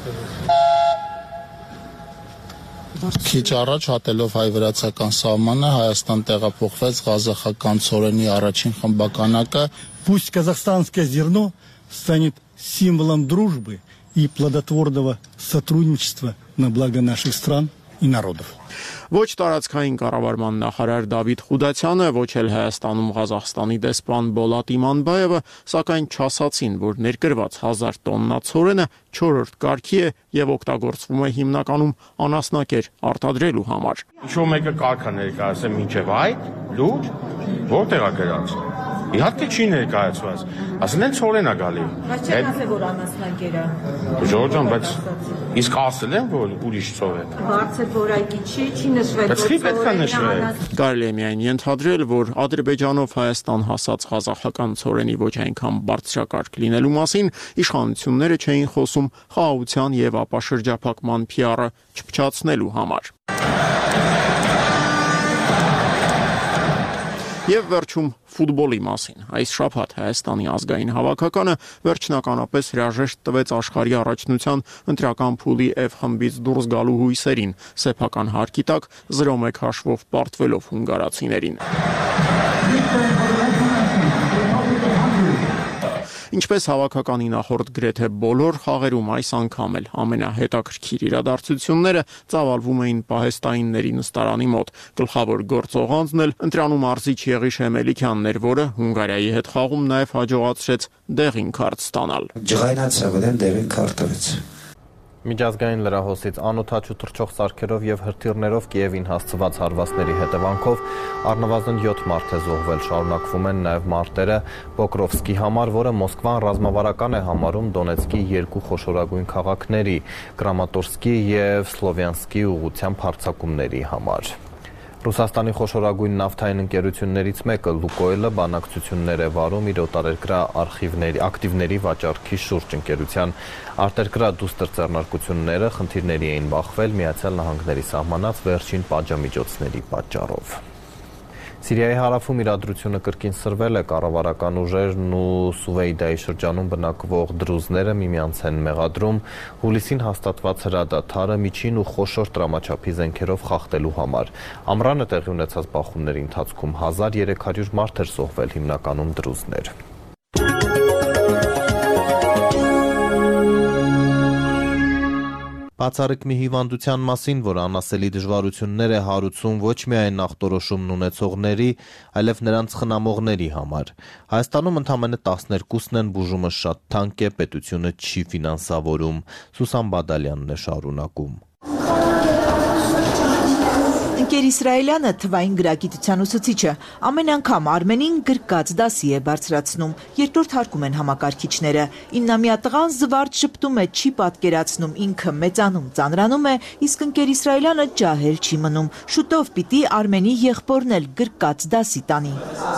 Քիչ առաջ հատելով հայ-վրացական սահմանը Հայաստան տեղափոխվեց ղազախական ծորենի առաջին խմբականակը։ Пусть казахстанское зерно станет символом дружбы и плодотворного сотрудничества на благо наших стран и народов. Ոչ տարածքային կառավարման նախարար Դավիթ Խուդացյանը, ոչ էլ Հայաստանում Ղազախստանի դեսպան Բոլատ Իմանբայևը, սակայն չասացին, որ ներկրված հազար տոննա ցորենը չորրորդ կարգի է եւ օգտագործվում է հիմնականում անասնակեր արտադրելու համար։ Ինչ-որ մեկը կարգը ներկայացրել մինչև այդ լուր, որտեղ է գրած։ Իհարկե չի ներկայացված, ասել են ցորեն է գալի։ Բայց չեն ասել, որ անասնակեր է։ Ժողովուրդ ջան, բայց իսկ ասել են, որ ուրիշ ցոր է։ Բարձր որակի չի, չի նշվել, որ ցորեն է։ Կարելի է միայն ենթադրել, որ Ադրբեջանով Հայաստան հասած ղազախական ցորենի ոչ այնքան բարձրակարգ լինելու մասին իշխանությունները չէին խոսում խաղաղության եւ ապաշրջափակման Փի Արը չփչացնելու համար։ Եվ վերջում ֆուտբոլի մասին։ Այս շաբաթ Հայաստանի ազգային հավաքականը վերջնականապես հրաժեշտ տվեց աշխարհի առաջնության ընտրական փուլի F խմբից դուրս գալու հույսերին, սեփական հարկի տակ զրո մեկ հաշվով պարտվելով հունգարացիներին։ Ինչպես հավաքականի նախորդ գրեթե բոլոր խաղերում այս անգամ էլ ամենահետաքրքիր իրադարձությունները ծավալվում էին պահեստայինների նստարանի մոտ։ Գլխավոր գործողանձն էլ ընտրանում մարզիչ Եղիշե Մելիքյանն էր, որը Հունգարիայի հետ խաղում նաև հաջողացրեց դեղին քարտ ստանալ։ Ջղայնացավ դեն դեղին քարտ տվեց։ Միջազգային լրահոսից անօդաչու թռչող սարքերով եւ հրթիռներով Կիևին հասցված հարվածների հետևանքով առնվազն յոթ մարդ է զոհվել, շարունակվում են նաեւ մարտերը Պոկրովսկի համար, որը Մոսկվան ռազմավարական է համարում Դոնեցկի երկու խոշորագույն քաղաքների՝ Կրամատորսկի եւ Սլովյանսկի ուղղությամբ հարձակումների համար։ Ռուսաստանի խոշորագույն նավթային ընկերություններից մեկը Լուկոյլը բանակցություններ է վարում իր օտարերկրյա արխիվների ակտիվների վաճառքի շուրջ։ Ընկերության արտերկրյա դուստր ձեռնարկությունները խնդիրների էին բախվել Միացյալ Նահանգների սահմանած վերջին պատժամիջոցների պատճառով։ Սիրիայի հարավում իրադրությունը կրկին սրվել է, կառավարական ուժերն ու Սուվեյդայի շրջանում բնակվող դրուզները միմյանց են մեղադրում հուլիսին հաստատված հրադադարը միջին ու խոշոր տրամաչափի զենքերով խախտելու համար։ Ամռանը տեղի ունեցած բախումների ընթացքում հազար երեք հարյուր մարդ էր զոհվել, հիմնականում դրուզներ։ Բացառիկ մի հիվանդության մասին, որ անասելի դժվարություններ է հարուցում ոչ միայն ախտորոշումն ունեցողների, այլև նրանց խնամողների համար։ Հայաստանում ընդամենը տասներկուսն են, բուժումը շատ թանկ է, պետությունը չի ֆինանսավորում։ Սուսան Բադալյանն է շարունակում։ Ընկեր Իսրայելյանը թվային գրագիտության ուսուցիչը ամեն անգամ Արմենին գրկած դասի է բարձրացնում, երկրորդ հարկում են համակարգիչները։ Իննամյա տղան զվարթ շփտում է, չի պատկերացնում, ինքը մեծանում, ծանրանում է, իսկ ընկեր Իսրայելյանը ջահել չի մնում։ Շուտով պիտի Արմենի եղբորն էլ գրկած դասի տանի։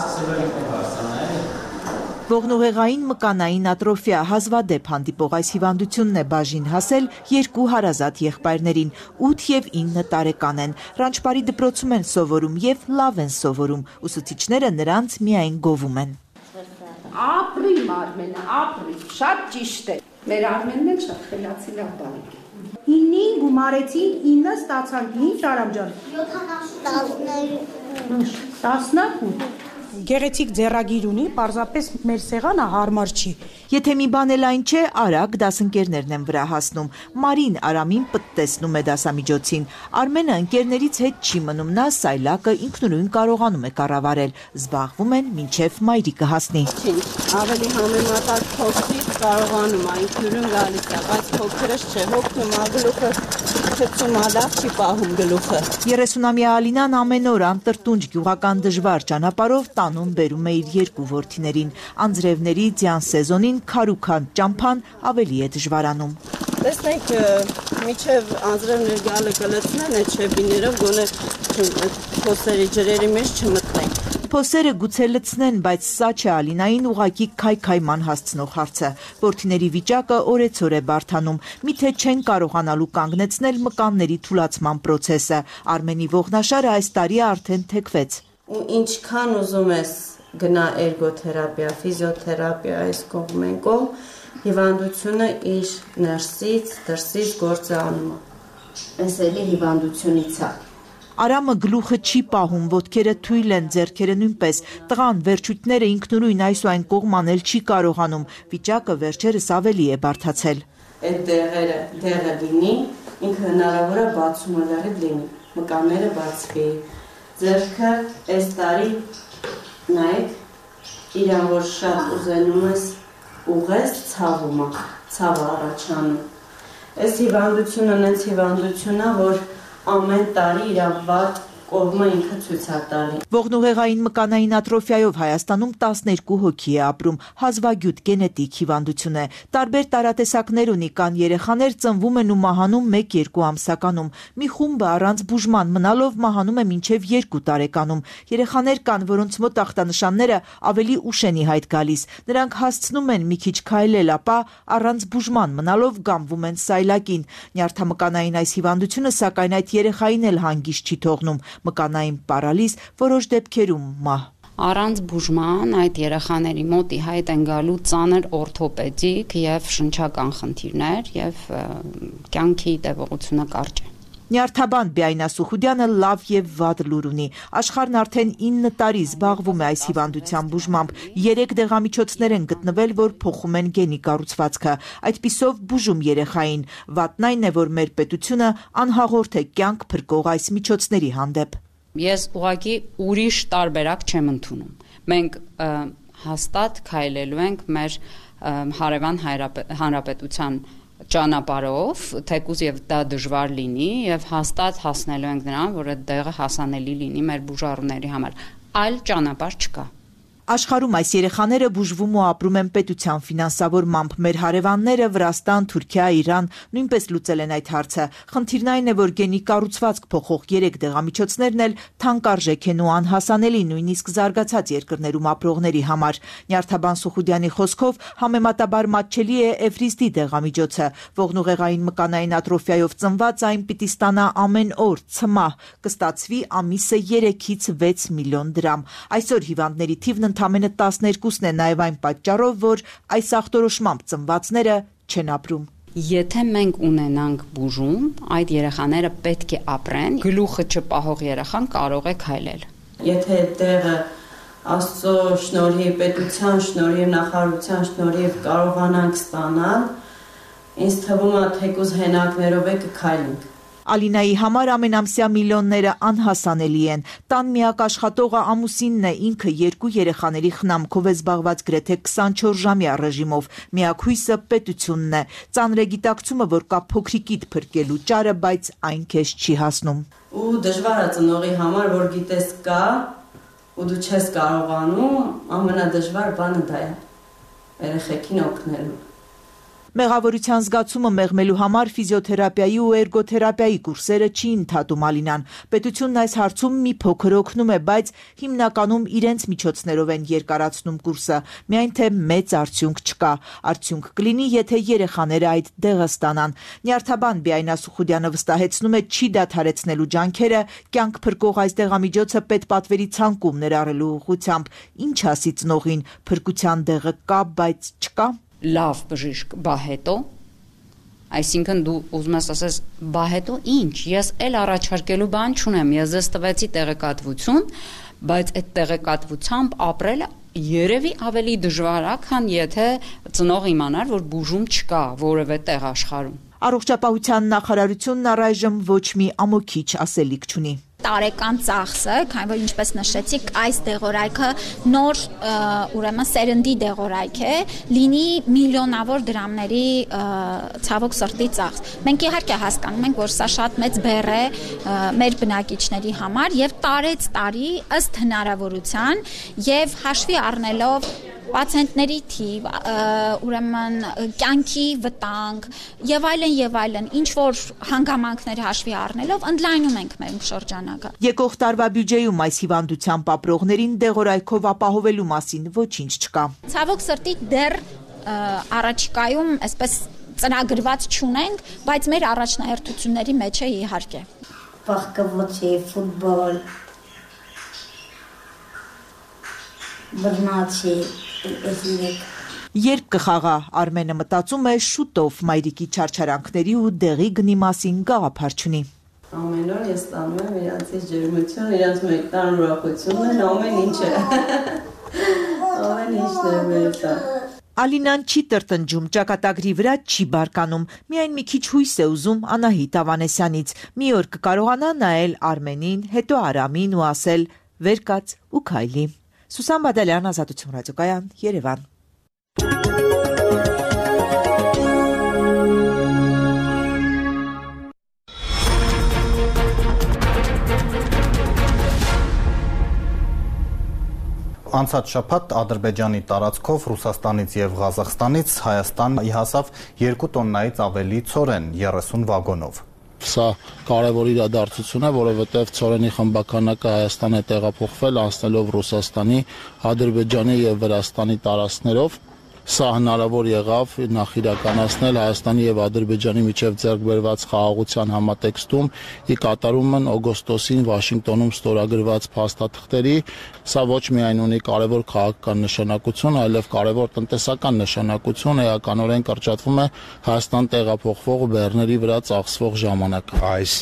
Ողնուղեղային մկանային ատրոֆիա հազվադեպ հանդիպող այս հիվանդությունն է բաժին հասել երկու հարազատ եղբայրներին, ութ եւ ինը տարեկան են։ Ռանչպարի դպրոցում են սովորում եւ լավ են սովորում, ուսուցիչները նրանց միայն գովում են։ Ապրի Արմենը, ապրի, շատ ճիշտ է։ Մեր Արմենն էլ շատ խելացի լավ բալիկ է։ ինին գումարեցին, ինը ստացանք, ինչ Արամ ջան։ տասնութ Գեղեցիկ ձեռագիր ունի, պարզապես մեր սեղանը հարմար չի։ Եթե մի բան էլ այն չէ, արագ դասընկերներն են վրա հասնում։ Մարին Արամին պտտեցնում է դասամիջոցին։ Արմենը ընկերներից հետ չի մնում, նա սայլակը ինքնուրույն կարողանում է կառավարել։ Զբաղվում են մինչև մայրիկը հասնի։ Ավելի համեմատած փոքրից կարողանում է ինքնուրույն գալիս է, բայց փոքրս չէ, հոգնում է գլուխը, չծում է, լավ չի պահում գլուխը։ երեսունամյա Ալինան ամեն օր անտրտունջ գյուղական դժվար ճանապարհով տանում բերում է իր երկու որդիներին։ Անձրևների ձյան սեզոնին քարուքան ճամփան ավելի է դժվարանում։ Տեսնենք, միջև անձրևներ գալը կլցնեն այդ շեբիներով, գոնե փոսերի ջրերի մեջ չմտնենք։ Փոսերը գուցե լցնեն, բայց սա չէ Ալինային ուղակի քայքայման հասցնող հարցը։ Որդիների վիճակը օրեցօր է բարդանում, միթե չեն կարողանալու կանգնեցնել մկանների թուլացման պրոցեսը։ Արմենի ողնաշարը այս տարի արդեն թեքվեց։ Ու ինչքան ուզում ես գնա էրգոթերապիա, ֆիզիոթերապիա, այս կողմ են կողմ, հիվանդությունը իր ներսից, դրսից գործը անում է։ Այս էլի հիվանդությունից է։ Արամը գլուխը չի պահում, ոտքերը թույլ են, ձեռքերը նույնպես։ Տղան վերջույթները ինքնուրույն այս ու այն կողմ անել չի կարողանում։ Վիճակը վերջերս ավելի է բարդացել։ Այդ դեղերը դեղը լինի, ինքը հնարավոր է բացումը լրիվ լինի, մկանները բացվի, ձեռքը այս տարի նայեք, իրան որ շատ ուզենում ես ուղես ցավում է, ցավը առաջանում։ Այս հիվանդությունը նենց հիվանդություն է, որ ամեն տարի իր վատ կողմը ինքը ցույց է տալի։ Ողնուղեղային մկանային ատրոֆիայով Հայաստանում տասներկու հոգի է ապրում, հազվագյուտ գենետիկ հիվանդություն է։ Տարբեր տարատեսակներ ունի, կան երեխաներ ծնվում են ու մահանում մեկ-երկու ամսականում։ Մի խումբը առանց բուժման մնալով մահանում է մինչև երկու տարեկանում։ Երեխաներ կան, որոնց մոտ ախտանշանները ավելի ուշ են ի հայտ գալիս։ Նրանք հասցնում են մի քիչ քայլել, ապա առանց բուժման մնալով գամվում են սայլակին։ Նյարդամկանային այս հիվանդությունը սակայն այդ երեխային էլ հանգիստ չի թողնում։ Մկանային պարալիզ, որոշ դեպքերում մահ։ Առանց բուժման այդ երեխաների մոտ ի հայտ են գալու ծանր օրթոպեդիկ եւ շնչական խնդիրներ եւ կյանքի տևողությունը կարճ է։ Նյարդաբան Բիայնա Սուխուդյանը լավ եւ վատ լուր ունի։ Աշխարհն արդեն ինը տարի զբաղվում է այս հիվանդության բուժմամբ։ Երեք դեղամիջոցներ են գտնվել, որ փոխում են գենի կառուցվածքը։ Այդպիսով բուժում երեխային։ Վատն այն է, որ մեր պետությունը անհաղորդ է կյանք փրկող այս միջոցների հանդեպ։ Ես ուղղակի ուրիշ տարբերակ չեմ ընդունում։ Մենք հաստատ քայլելու ենք մեր հարևան հանրապետության ճանապարհով, թեկուզ եւ դա դժվար լինի եւ հաստատ հասնելու ենք նրան, որ այդ դեղը հասանելի լինի մեր բուժառուների համար։ Այլ ճանապարհ չկա։ Աշխարհում այս երեխաները բուժվում ու ապրում են պետության ֆինանսավորմամբ։ Մեր հարևանները Վրաստան, Թուրքիա, Իրան նույնպես լուծել են այդ հարցը։ Խնդիրն այն է, որ գենի կառուցվածք փոխող երեք դեղամիջոցներն էլ թանկարժեք են ու անհասանելի նույնիսկ զարգացած երկրներում ապրողների համար։ Նյարդաբան Սուխուդյանի խոսքով համեմատաբար մատչելի է Էվրիստի դեղամիջոցը։ Ողնուղեղային մկանային ատրոֆիայով ծնված այն պիտի ստանա ամեն օր ցմահ, կստացվի ամիսը երեքից վեց միլիոն դրամ։ Այսօր հիվանդների թիվն ընդամենը տասներկուսն է նաև այն պատճառով, որ այս ախտորոշմամբ ծնվածները չեն ապրում։ Եթե մենք ունենանք բուժում, այդ երեխաները պետք է ապրեն, գլուխը չպահող երեխան կարող է քայլել։ Եթե դեղը Աստծո շնորհիվ, պետության շնորհիվ, նախարարության շնորհիվ կարողանանք ստանալ, ինձ թվում է թեկուզ հենակներով է կքայլենք։ Ալինայի համար ամենամսյա միլիոնները անհասանելի են։ Տան միակ աշխատողը ամուսինն է, ինքը երկու երեխաների խնամքով է զբաղված գրեթե քսանչորս ժամյա ռեժիմով։ Միակ հույսը պետությունն է։ Ծանր է գիտակցումը, որ կա փոքրիկիդ փրկելու ճարը, բայց այն քեզ չի հասնում։ Ու դժվար է ծնողի համար, որ գիտես կա ու դու չես կարողանում, ամենադժվար բանը դա է։ Երեխեքին օգնելու։ Մեղավորության զգացումը մեղմելու համար ֆիզիոթերապիայի ու էրգոթերապիայի կուրսերը չի ընդհատում Ալինան։ Պետությունն այս հարցում մի փոքր օգնում է, բայց հիմնականում իրենց միջոցներով են երկարացնում կուրսը, միայն թե մեծ արդյունք չկա։ Արդյունք կլինի, եթե երեխաները այդ դեղը ստանան։ Նյարդաբան Բիայնա Սուխուդյանը վստահեցնում է չի դադարեցնելու ջանքերը կյանք փրկող այս դեղամիջոցը պետպատվերի ցանկում ներառելու ուղղությամբ։ Ինչ ասի ծնողին, փրկության դեղը կա, բայց չկա։ Լավ բժիշկ, բա հետո, այսինքն դու ուզում ես ասես, բա հետո ինչ, ես էլ առաջարկելու բան չունեմ, ես ձեզ տվեցի տեղեկատվություն, բայց այդ տեղեկատվությամբ ապրելը երևի ավելի դժվար է, քան եթե ծնող իմանար, որ բուժում չկա որևէ տեղ աշխարհում։ Առողջապահության նախարարությունն առայժմ ոչ մի ամոքիչ ասելիք չունի։ Տարեկան ծախսը, քանի որ ինչպես նշեցիք, այս դեղորայքը նոր ուրեմն սերնդի դեղորայք է, լինի միլիոնավոր դրամների ցավոք սրտի ծախս։ Մենք իհարկե հասկանում ենք, որ սա շատ մեծ բեռ է մեր բնակիչների համար եւ տարեց տարի ըստ հնարավորության եւ հաշվի առնելով պացիենտների թիվ, ուրեմն կյանքի վտանգ եւ այլն եւ այլն, ինչ որ հանգամանքներ հաշվի առնելով ընդլայնում ենք մեր շրջանակը։ Եկող տարվա բյուջեում այս հիվանդությամբ ապրողներին դեղորայքով ապահովելու մասին ոչինչ չկա։ Ցավոք սրտի դեռ առաջիկայում այսպես ծրագրված չունենք, բայց մեր առաջնահերթությունների մեջ է իհարկե։ Բախկավոչի, ֆուտբոլ, բռնացի, Երբ կխաղա, Արմենը մտածում է շուտով մայրիկի չարչարանքների ու դեղի գնի մասին գաղափար չունի։ Ամեն օր ես ստանում եմ իրանցից ջերմություն, իրանց մեկտան ուրախությունն են, ամեն ինչը։ Ամեն ինչն է մեր տան։ Ալինան չի տրտնջում, ճակատագրի վրա չի բարկանում, միայն մի քիչ հույս է ուզում Անահիտ Ավանեսյանից, մի օր կկարողանա նայել Արմենին, հետո Արամին ու ասել վեր կաց ու քայլի։ Սուսան Բադալյան, Ազատություն ռադիոկայան, Երևան։ Անցած շաբաթ Ադրբեջանի տարածքով Ռուսաստանից եւ Ղազախստանից Հայաստան հասավ երկու տոննայից ավելի ցորեն երեսուն վագոնով։ Սա կարևոր իրադարձություն է, որովհետև ցորենի խմբականակը Հայաստան է տեղափոխվել անցնելով Ռուսաստանի, Ադրբեջանի եւ Վրաստանի տարածքներով։ Սա հնարավոր եղավ նախ իրականացնել Հայաստանի եւ Ադրբեջանի միջև ձեռք բերված խաղաղության համատեքստում ի կատարումն օգոստոսին Վաշինգտոնում ստորագրված փաստաթղթերի։ Սա ոչ միայն ունի կարևոր քաղաքական նշանակություն, այլև կարևոր տնտեսական նշանակություն, էականորեն կրճատվում է Հայաստան տեղափոխվող բեռների վրա ծախսվող ժամանակը։ Այս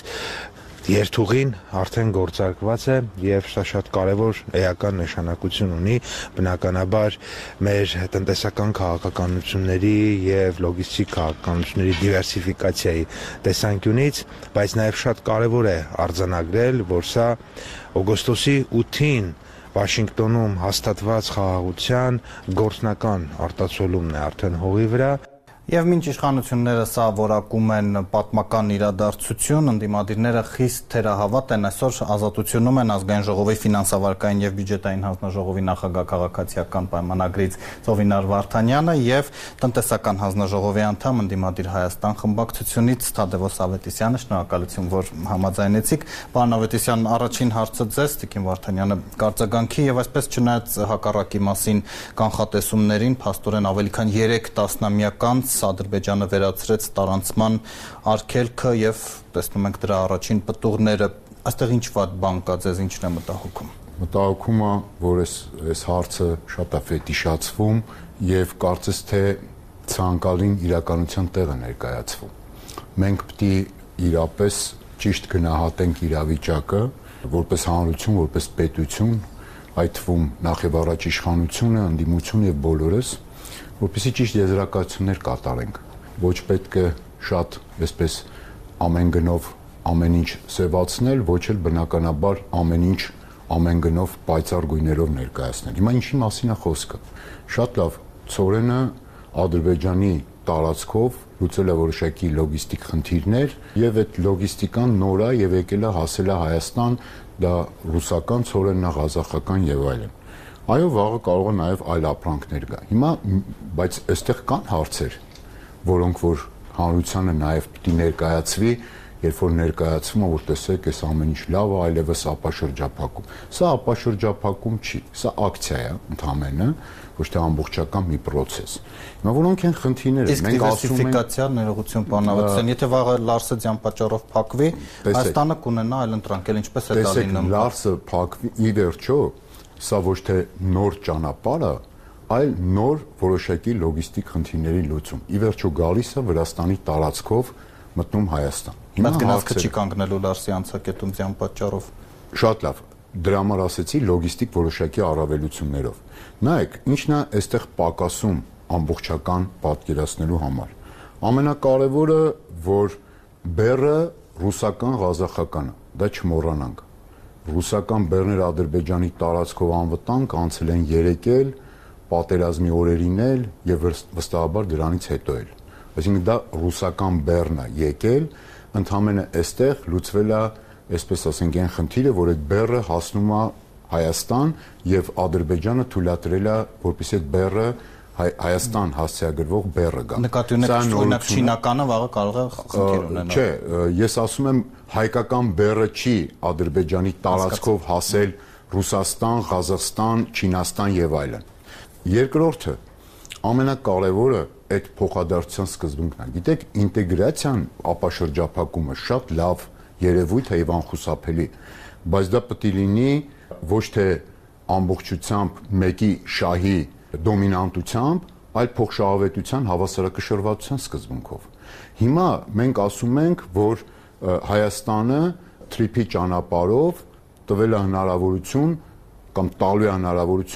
երթուղին արդեն գործարկված է եւ սա շատ կարեւոր էական նշանակություն ունի բնականաբար մեր տնտեսական քաղաքականությունների եւ լոգիստիկ քաղաքականությունների դիվերսիֆիկացիայի տեսանկյունից, բայց նաեւ շատ կարեւոր է արձանագրել, որ սա օգոստոսի ութին Վաշինգտոնում հաստատված խաղաղության գործնական արտացոլումն է արդեն հողի վրա։ Եվ մինչ իշխանությունները սա որակում են պատմական իրադարձություն, ընդդիմադիրները խիստ թերահավատ են այսօր Ազատությունում են ազգային ժողովի ֆինանսավարկային եւ բյուջետային հանձնաժողովի նախագահ քաղաքացիական պայմանագրից Ծովինար Վարդանյանը եւ տնտեսական հանձնաժողովի անդամ ընդդիմադիր Հայաստան խմբակցությունից Թադևոս Ավետիսյանը։ Շնորհակալություն, որ համաձայնեցիք։ Պարոն Ավետիսյան, առաջին հարցը ձեզ, Տիկին Վարդանյանը, կարձագանքի եւ այսպես չնայած հակառակի մասին կանխատեսումներին, փաստորեն ավելի քան երեք տասնամյակ անց Ադրբեջանը վերացրեց տարանցման արգելքը եւ տեսնում ենք դրա առաջին պտուղները։ Այստեղ ինչ վատ բան կա, ձեզ ինչն է մտահոգում։ Մտահոգում է, որ այս այս հարցը շատ է ֆետիշացվում եւ կարծես թե ցանկալին իրականության տեղ է ներկայացվում։ Մենք պետք է իրապես ճիշտ գնահատենք իրավիճակը որպես հանրություն, որպես պետություն, այդ թվում նախ եւ առաջ իշխանությունը, ընդդիմությունը եւ բոլորս, որպեսզի ճիշտ եզրակացություններ կատարենք։ Ոչ պետք է շատ այսպես ամեն գնով ամեն ինչ սևացնել, ոչ էլ բնականաբար ամեն ինչ ամեն գնով պայծառ գույներով ներկայացնել։ Հիմա ինչի մասին է խոսքը։ Շատ լավ, ցորենը Ադրբեջանի տարածքով լուծել է որոշակի լոգիստիկ խնդիրներ եւ այդ լոգիստիկան նոր է եւ եկել է հասել է Հայաստան, դա ռուսական ցորենն է, ղազախական եւ այլն։ Այո, վաղը կարող է նաև այլ ապրանքներ գա։ Հիմա, բայց այստեղ կան հարցեր, որոնք որ հանրությանը նաև պետք է ներկայացվի, երբ որ ներկայացվում է, որ տեսեք, այս ամեն ինչ լավ է, այլևս ապաշրջափակում։ Սա ապաշրջափակում չի, սա ակցիա է, ընդհանրապես, ոչ թե ամբողջական մի process։ Հիմա որոնք են խնդիրները։ Մենք ասում ենք դիվերսիֆիկացիա, ներողություն, պարոն Ավետիսյան, եթե վաղը Լարսեջյան պատճառով փակվի, Հայաստանը կունենա այլ ընտրանքել, ինչպես է դա լինում։ Տեսեք, Լարսը փակվի, ի վերջո սա ոչ թե նոր ճանապարհ է, այլ նոր որոշակի լոգիստիկ խնդիրների լուծում։ Ի վերջո գալիս է Վրաստանի տարածքով մտնում Հայաստան։ Հիմա գնացքը չի կանգնելու Լարսի անցակետում ձյան պատճառով։ Շատ լավ։ Դրա համար ասեցի լոգիստիկ որոշակի առավելություններով։ Նայեք, ինչն է այստեղ պակասում ամբողջական պատկերացնելու համար։ Ամենակարևորը, որ բեռը ռուսական ղազախական է, դա չմոռանանք։ Ռուսական բեռները Ադրբեջանի տարածքով անվտանգ անցել են երեք էլ, պատերազմի օրերին էլ եւ վստահաբար դրանից հետո էլ։ Այսինքն դա ռուսական բեռն է եկել, ընդհանրապես այստեղ լուծվել է, այսպես ասենք, այն խնդիրը, որ այդ բեռը հասնում է Հայաստան եւ Ադրբեջանը թույլատրել է, որպեսզի այդ բեռը Հայաստան հասցեագրվող բեռը գա։ Նկատի ունեք, օրինակ չինականը վաղը կարող է խնդիր ունենալ։ Չէ, ես ասում եմ հայկական բեռը չի Ադրբեջանի տարածքով հասել Ռուսաստան, Ղազախստան, Չինաստան եւ այլն։ Երկրորդը, ամենակարևորը այդ փոխադարձության սկզբունքն է։ Գիտեք, ինտեգրացիան, ապաշրջափակումը շատ լավ երևույթ է եւ անխուսափելի, բայց դա պետք է լինի ոչ թե ամբողջությամբ մեկի շահի դոմինանտությամբ, այլ փոխշահավետության հավասարակշռվածության սկզբունքով։ Հիմա մենք ասում ենք, որ Հայաստանը թրիփի ճանապարհով տվել է հնարավորություն կամ տալու է հնարավորություն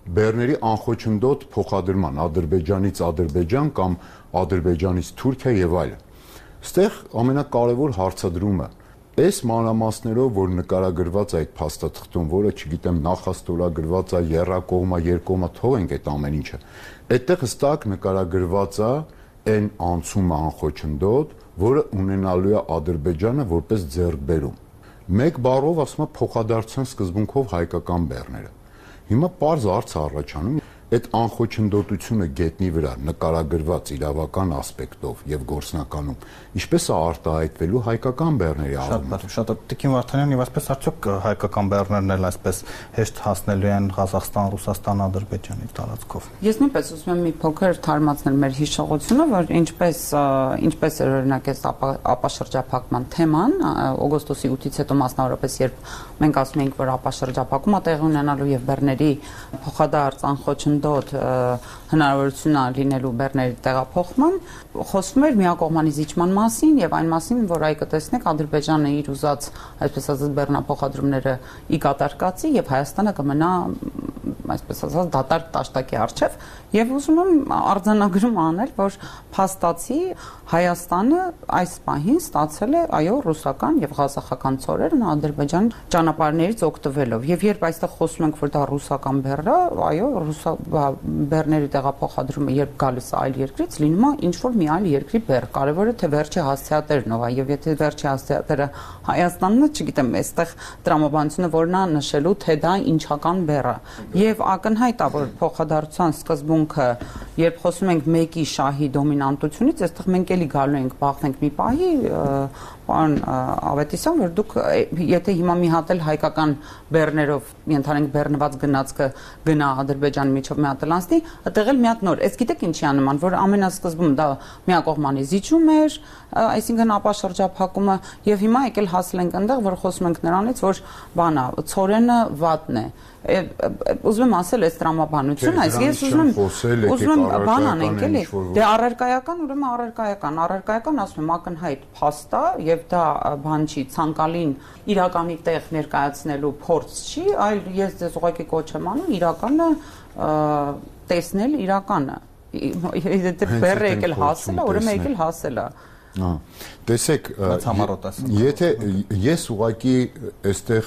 բեռների անխոչնդոտ փոխադրման Ադրբեջանից Ադրբեջան կամ Ադրբեջանից Թուրքիա եւ այլն։ Այստեղ ամենակարևոր հարցադրումը այս մանրամասներով, որ նկարագրված է այդ փաստաթղթում, որը չգիտեմ նախաստորագրված է, երրակողմա, երկկողմա, թողենք այդ ամեն ինչը։ Այդտեղ հստակ նկարագրված է այն անցումը անխոչնդոտ, որը ունենալու է Ադրբեջանը որպես ձեռքբերում։ Մեկ բառով ասում է փոխադարձության սկզբունքով հայկական բեռները։ Հիմա պարզ հարց է առաջանում, այդ անխոչնդոտությունը գետնի վրա նկարագրված իրավական ասպեկտով եւ գործնականում ինչպես է արտահայտվելու հայկական բեռների առումով։ Շատ Տիկին Վարդանյան, եւ այսպես արդյոք հայկական բեռներն էլ այսպես հեշտ հասնելու են Ղազախստան, Ռուսաստան, Ադրբեջանի տարածքով։ Ես նույնպես ուզում եմ մի փոքր թարմացնել մեր հիշողությունը, որ ինչպես ինչպես էր օրինակ այս ապաշրջափակման թեման օգոստոսի ութից հետո մասնավորապես երբ մենք ասում ենք, որ ապաշրջափակումը տեղի ունենալու եւ բեռների փոխադարձ անխոչնդոտ հնարավորություն է լինելու բեռների տեղափոխման, խոսվում էր միակողմանի զիջման մասին եւ այն մասին, որ այ կտեսնեք Ադրբեջանը իր ուզած, այսպես ասած, բեռնափոխադրումները ի կատար կացի եւ Հայաստանը կմնա, այսպես ասած, դատարկ տաշտակի առջև եւ ուզում եմ արձանագրում անել, որ փաստացի Հայաստանը այս պահին ստացել է այո ռուսական եւ ղազախական ծորերն Ադրբեջան ճանապարհներից օգտվելով եւ երբ այստեղ խոսում ենք, որ դա ռուսական բեռ է, այո, ռուսա բեռների տեղափոխադրումը երբ գալիս է այլ երկրից, լինում է ինչ որ մի այլ երկրի բեռ, կարևորը թե վերջի հասցեատերն ով է եւ եթե վերջի հասցեատերը Հայաստանն է, չգիտեմ, այստեղ տրամաբանությունը որն է նշելու, թե դա ինչական բեռ է եւ ակնհայտ է, որ փոխադարձության սկզբունքը, երբ խոսում ենք մեկի շահի դոմինանտությունից, այստեղ մենք էլի գալու ենք բախվենք մի պահի, պարոն Ավետիսյան, որ դուք եթե հիմա մի հատ էլ հայկական բեռներով ենթանենք բեռնված գնացքը գնա Ադրբեջանի միջով մի հատ լանցնի, այդտեղ էլ մի հատ նոր, այս գիտեք ինչի է նման, որ ամենասկզբում դա միակողմանի զիջում էր, այսինքն ապաշրջափակումը եւ հիմա եկել հասել ենք այնտեղ, որ խոսում ենք նրանից, որ բանա, ցորենը վատն է։ Ուզում եմ ասել այս տրամաբանությունը, այսինքն ես ուզում եմ ուզում եմ բան անենք էլի, դե առարկայական, ուրեմն առարկայական, առարկայական ասում եմ ակնհայտ փաստ է եւ դա բան չի, ցանկալին իրականի տեղ ներկայացնելու փորձ չի, այլ ես ձեզ ուղղակի կոչ եմ անում իրականը տեսնել իրականը։ Եթե բեռը եկել հասել է, ուրեմն եկել հասել է։ Հա, տեսեք, եթե ես ուղղակի այստեղ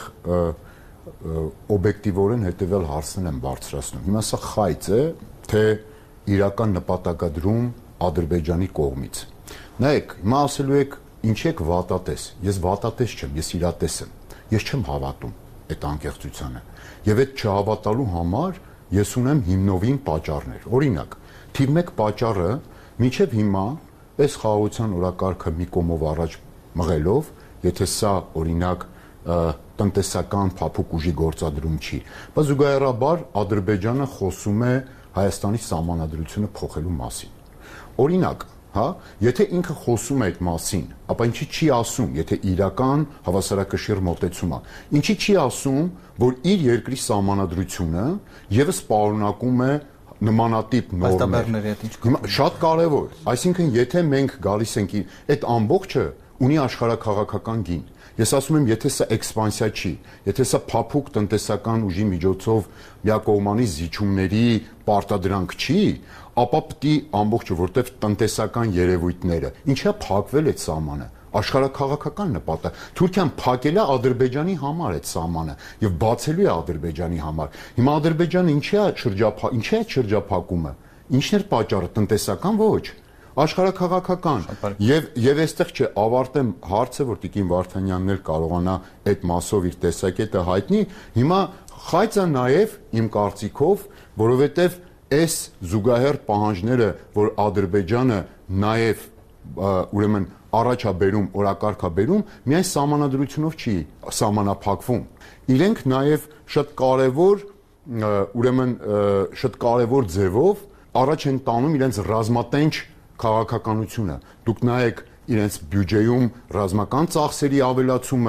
օբյեկտիվորեն հետևյալ հարցն եմ բարձրացնում։ Հիմա սա խայծ է, թե իրական նպատակադրում Ադրբեջանի կողմից։ Նայեք, հիմա ասելու եք, ինչ եք վատատես։ Ես վատատես չեմ, ես իրատես եմ։ Ես չեմ հավատում այդ անկեղծությանը։ Եվ այդ չհավատալու համար ես ունեմ հիմնովին պատճառներ։ Օրինակ, թիվ մեկ պատճառը մինչև հիմա այս խաղաղության օրակարգը մի կողմով առաջ մղելով, եթե սա օրինակ տնտեսական փափուկ ուժի գործադրում չի, բայց զուգահեռաբար Ադրբեջանը խոսում է Հայաստանի սահմանադրությունը փոխելու մասին։ Օրինակ, հա, եթե ինքը խոսում է այդ մասին, ապա ինչի չի ասում, եթե իրական հավասարակշիռ մոտեցում է, ինչի չի ասում, որ իր երկրի սահմանադրությունը եւս պարունակում է նմանատիպ նորմեր։ Շատ կարևոր, այսինքն եթե մենք գալիս ենք այդ ամբողջը ունի աշխարհաքաղաքական գին։ Ես ասում եմ, եթե սա էքսպանսիա չի, եթե սա փափուկ տնտեսական ուժի միջոցով միակողմանի զիջումների պարտադրանք չի, ապա պետք է ամբողջը, որտեղ տնտեսական երևույթները, ինչա փակվել այդ սահմանը, աշխարհաքաղաքական նպատակ։ Թուրքիան փակել է Ադրբեջանի համար այդ սահմանը եւ բացելու է Ադրբեջանի համար։ Հիմա Ադրբեջանը ինչի է շրջափա, ինչի է շրջափակումը։ Ինչն էր պատճառը, տնտեսական ոչ, աշխարհաքաղաքական։ Եվ եւ այստեղ չէ, ավարտեմ հարցը, որ Տիկին Վարդանյանն էլ կարողանա այդ մասով իր տեսակետը հայտնի։ Հիմա խայծ է նաեւ իմ կարծիքով, որովհետեւ այս զուգահեռ պահանջները, որ Ադրբեջանը նաեւ ուրեմն առաջ է բերում, օրակարգ է բերում, միայն սահմանադրությունով չի սահմանափակվում։ Իրենք նաեւ շատ կարեւոր, ուրեմն շատ կարեւոր ձևով առաջ են տանում իրենց ռազմատենչ քաղաքականությունը։ Դուք նայեք իրենց բյուջեում ռազմական ծախսերի ավելացումը,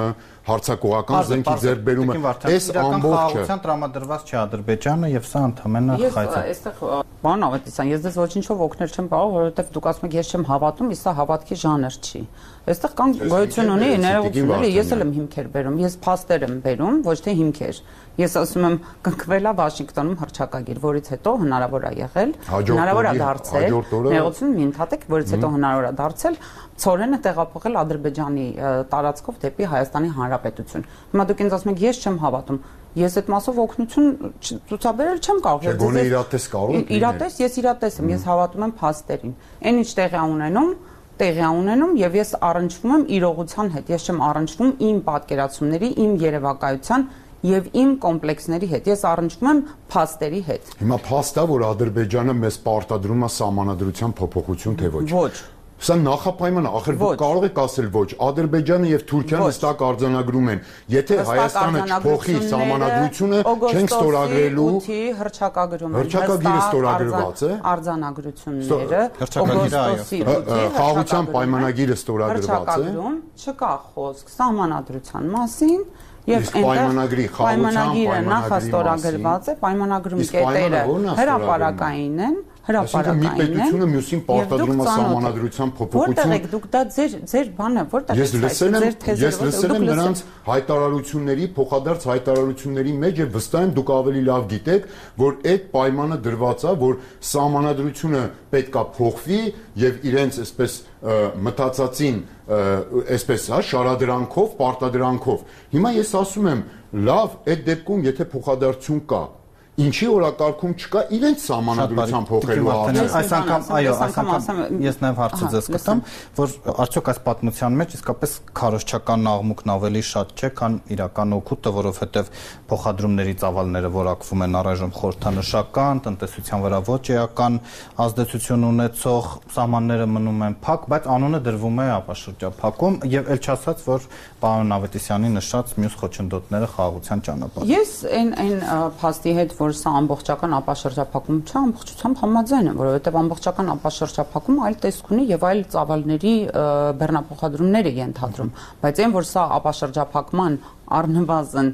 հարձակողական զենքի ձեռքբերումը, այս ամբողջը խաղաղության տրամադրված չի Ադրբեջանը եւ սա ընդհանրապես խայծ է։ Այստեղ բան ավետիսան, ես դες ոչինչով օգնել չեմ կարող, որովհետեւ դուք ասում եք ես չեմ հավատում, իսկ սա հավատքի ժանր չի։ Այստեղ կան գոյություն ունի ներողությունները, ես էլ եմ հիմքեր բերում, ես փաստեր եմ բերում, ոչ թե հիմքեր։ Ես ասում եմ կնքվելա Վաշինգտոնում հռչակագիր, որից հետո հնարավոր է եղել, հնարավոր է դարձել, ներողություն մի ընդհատեք, որից հետո հնարավոր է դարձել ցորենը տեղափոխել Ադրբեջանի տարածքով դեպի Հայաստանի Հանրապետություն։ Հիմա դուք ինձ ասում եք ես չեմ հավատում։ Ես այդ մասով օգնություն ցուցաբերել չեմ կարող։ Գոնե իրատես կարող եք։ Իրատես, ես իրատես եմ, ես հավատում եմ փաստերին։ Այն ինչ տեղի ունենում, տեղի ունենում եւ ես առնչվում եմ իրողության հետ։ Ես չեմ առնչվում իմ պատկերացումների, իմ երևակայության եւ իմ կոմպլեքսների հետ։ Ես առնչվում եմ փաստերի հետ։ Հիմա փաստա, որ Ադրբեջանը մեզ պարտադրում է սահմանադրության փոփոխություն թե ոչ։ Ոչ։ Սա նախապայման է, ախր դուք կարող եք ասել ոչ, Ադրբեջանը եւ Թուրքիան հստակ արձանագրում են, եթե Հայաստանը չփոխի սահմանադրությունը, չենք ստորագրելու հռչակագրում են, հռչակագիրը ստորագրված է, արձանագրությունները, օգոստոսի խաղաղության պայմանագիրը ստորագրված է, չկա խոսք սահմանադրության մասին։ Եվ պայմանագրի պայմանագիրը նախաստորագրված է, պայմանագրում կետերը հրապարակային են, հրապարակային են։ Մի պետությունը մյուսին պարտադրում է սահմանադրության փոփոխություն։ Որտեղ եք դուք դա ձեր ձեր բանը, որտեղ եք ձեր ես լսել եմ նրանց հայտարարությունների, փոխադարձ հայտարարությունների մեջ եւ վստահ եմ դուք ավելի լավ գիտեք, որ այդ պայմանը դրված է, որ սահմանադրությունը պետքա փոխվի եւ իրենց այսպես մտածածին այսպես հա շարադրանքով, պարտադրանքով։ Հիմա ես ասում եմ, լավ, այդ դեպքում եթե փոխադարձություն կա, ինչի օրակարգում չկա իրենց սահմանադրության փոխելու հարցը։ Այս անգամ, այո, այս անգամ ես նաև հարցը ձեզ կտամ, որ արդյոք այս պատմության մեջ իսկապես քարոզչական աղմուկն ավելի շատ չէ, քան իրական օգուտը, որովհետև փոխադրումների ծավալները որակվում են առայժմ խորհրդանշական, տնտեսության վրա ոչ էական ազդեցություն ունեցող, սահմանները մնում են փակ, բայց անունը դրվում է ապաշրջափակում եւ ել չասած, որ պարոն Ավետիսյանի նշած մյուս խոչընդոտները խաղաղության ճանապարհ։ Ես այն այն փաստի հետ, որ սա ամբողջական ապաշրջափակում չէ, ամբողջությամբ համաձայն եմ, որովհետև ամբողջական ապաշրջափակումը այլ տեսք ունի եւ այլ ծավալների բեռնափոխադրումներ է ենթադրում, բայց այն որ սա ապաշրջափակման առնվազն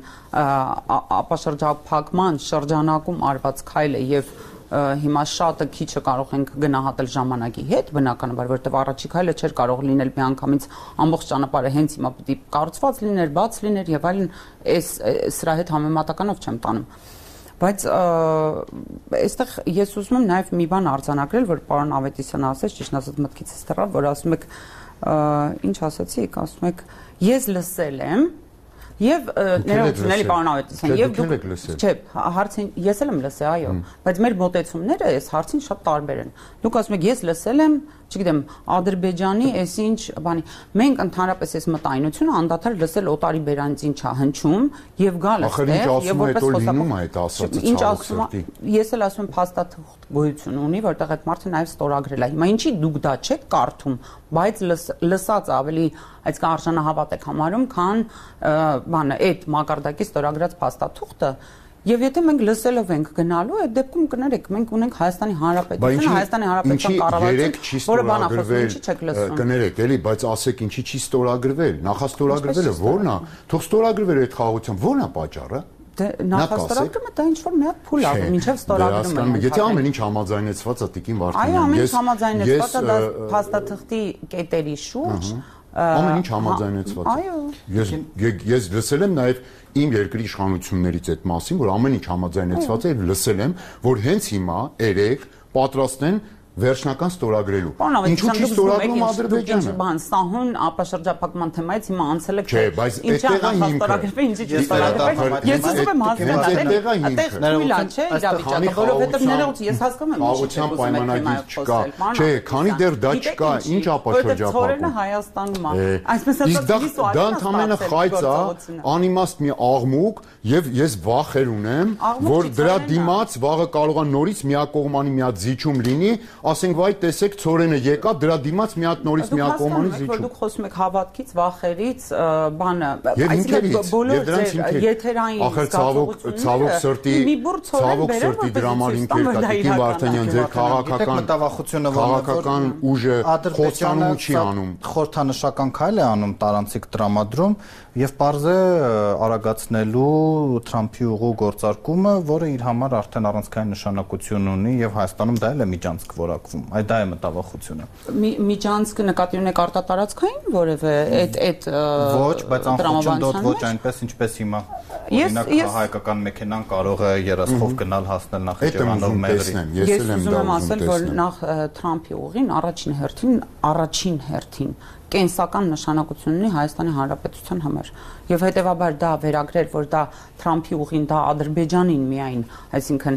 ապաշրջափակման շրջանակում արված քայլ է եւ հիմա շատը քիչը կարող ենք գնահատել ժամանակի հետ, բնականաբար, որովհետև առաջի քայլը չէր կարող լինել միանգամից ամբողջ ճանապարհը հենց հիմա պիտի կառուցված լիներ, բաց լիներ եւ այլն, այս սրա հետ համեմատականով չեմ տանում։ Բայց այստեղ ես ուզում եմ նաև մի բան արձանագրել, որ պարոն Ավետիսյանը ասեց, ճիշտ ասած մտքիցս թռավ, որ ասում եք, ինչ ասացիք, ասում եք, ես լսել եմ եւ ներողություն էլի պարոն Ավետիսյան, եւ դուք չէ, հարցին ես էլ եմ լսել, այո, բայց մեր մոտեցումները այս հարցին շատ տարբեր են։ Դուք ասում եք, ես լսել եմ, չգիտեմ, Ադրբեջանի այսինչ բանի, մենք ընդհանրապես այս մտայնությունը անդադար լսել Օտարի Բերանից ինչա հնչում եւ գալ այստեղ եւ որպես խոսափոխ։ Ինչ ասում է, ես էլ ասում եմ փաստաթուղթ գոյություն ունի, որտեղ այդ մարդը նաեւ ստորագրել է։ Հիմա ինչի դուք դա չեք կարդում, բայց լսած ավելի այսքան արժանահավատ եք համարում, քան բանը այդ մակարդակի ստորագրած փաստաթուղթը։ Եվ եթե մենք լսելով ենք գնալու, այդ դեպքում կներեք, մենք ունենք Հայաստանի Հանրապետությունը, Հայաստանի Հանրապետության կառավարություն, որը բանախոսում չի չեք լսում։ Կներեք, էլի, բայց ասեք ինչի չի ստորագրվել։ Նախաստորագրվելը ո՞րն է։ Թող ստորագրվեր այդ խաղաղության, ո՞րն է պատճառը։ Դե նախաստորագրումը դա ինչ որ մի հատ փուլ է, մինչև ստորագրումը։ Եթե ամեն ինչ համաձայնեցված է Տիկին Վարդանյան, այո, ամեն ինչ համաձայնեցված է, դա փաստաթղթի կետերի շուրջ ամեն ինչ համաձայնեցված է։ Այո։ Ես ես լսել եմ նաև իմ երկրի իշխանություններից այդ մասին, որ ամեն ինչ համաձայնեցված է, եւ լսել եմ, որ հենց հիմա երեք պատրաստ են վերջնական ստորագրելու։ Ինչու՞ չի ստորագրում Ադրբեջանը։ Բան, սահուն ապաշրջափակման թեմայից հիմա անցել եք։ Չէ, բայց այդտեղ է հիմքը։ Ինչի՞ չի ստորագրվել։ Ես ուզում եմ հասկանալ, այդտեղ թույլ է, չէ, իրավիճակը, որովհետև ներողություն, ես հասկանում եմ ինչի՞ պայմանագիր չկա։ Չէ, քանի դեռ դա չկա, ինչ ապաշրջափակում։ Որը Հայաստանում է։ Այսպես ասած, դա ընդհանրապես խայծ է, անիմաստ մի աղմուկ, եւ ես վախեր ունեմ, որ դրա դիմաց վաղը կարող է նորից միակողմանի մի հատ զիջում լինի, ասենք վայ տեսեք ծորենը եկավ, դրա դիմաց մի հատ նորից միակողմանի զիջում։ Դուք խոսում եք հավատքից, վախերից, բանը, այսինքն բոլոր ձեր եթերային զգացողությունները մի բուր ծորեն բերել, որպեսզի դրա համար ինքեր կա Տիկին Վարդանյան, ձեր քաղաքական քաղաքական ուժը խոսանում չի անում։ Խորհրդանշական քայլ է անում տարանցիկ տրամադրում եւ պարզ է արագացնելու Թրամփի ուղու գործարկումը, որը իր համար արդեն առանցքային նշանակություն ունի եւ Հայաստանում դա էլ է միջանցք որակվում։ Այդ դա է մտավախությունը։ Միջանցքը նկատի ունեք արտատարածքային որևէ այդ այդ ոչ, բայց անխոչնդոտ ոչ այնպես ինչպես հիմա։ Օրինակ հայկական մեքենան կարող է երասխով գնալ հասնել Նախիջևանով Մեղրի։ Ես ուզում եմ ասել, որ նախ Թրամփի ուղին առաջին հերթին առաջին հերթին կենսական նշանակություն ունի Հայաստանի Հանրապետության համար եւ հետեւաբար դա վերագրել, որ դա Թրամփի ուղին դա Ադրբեջանին միայն, այսինքն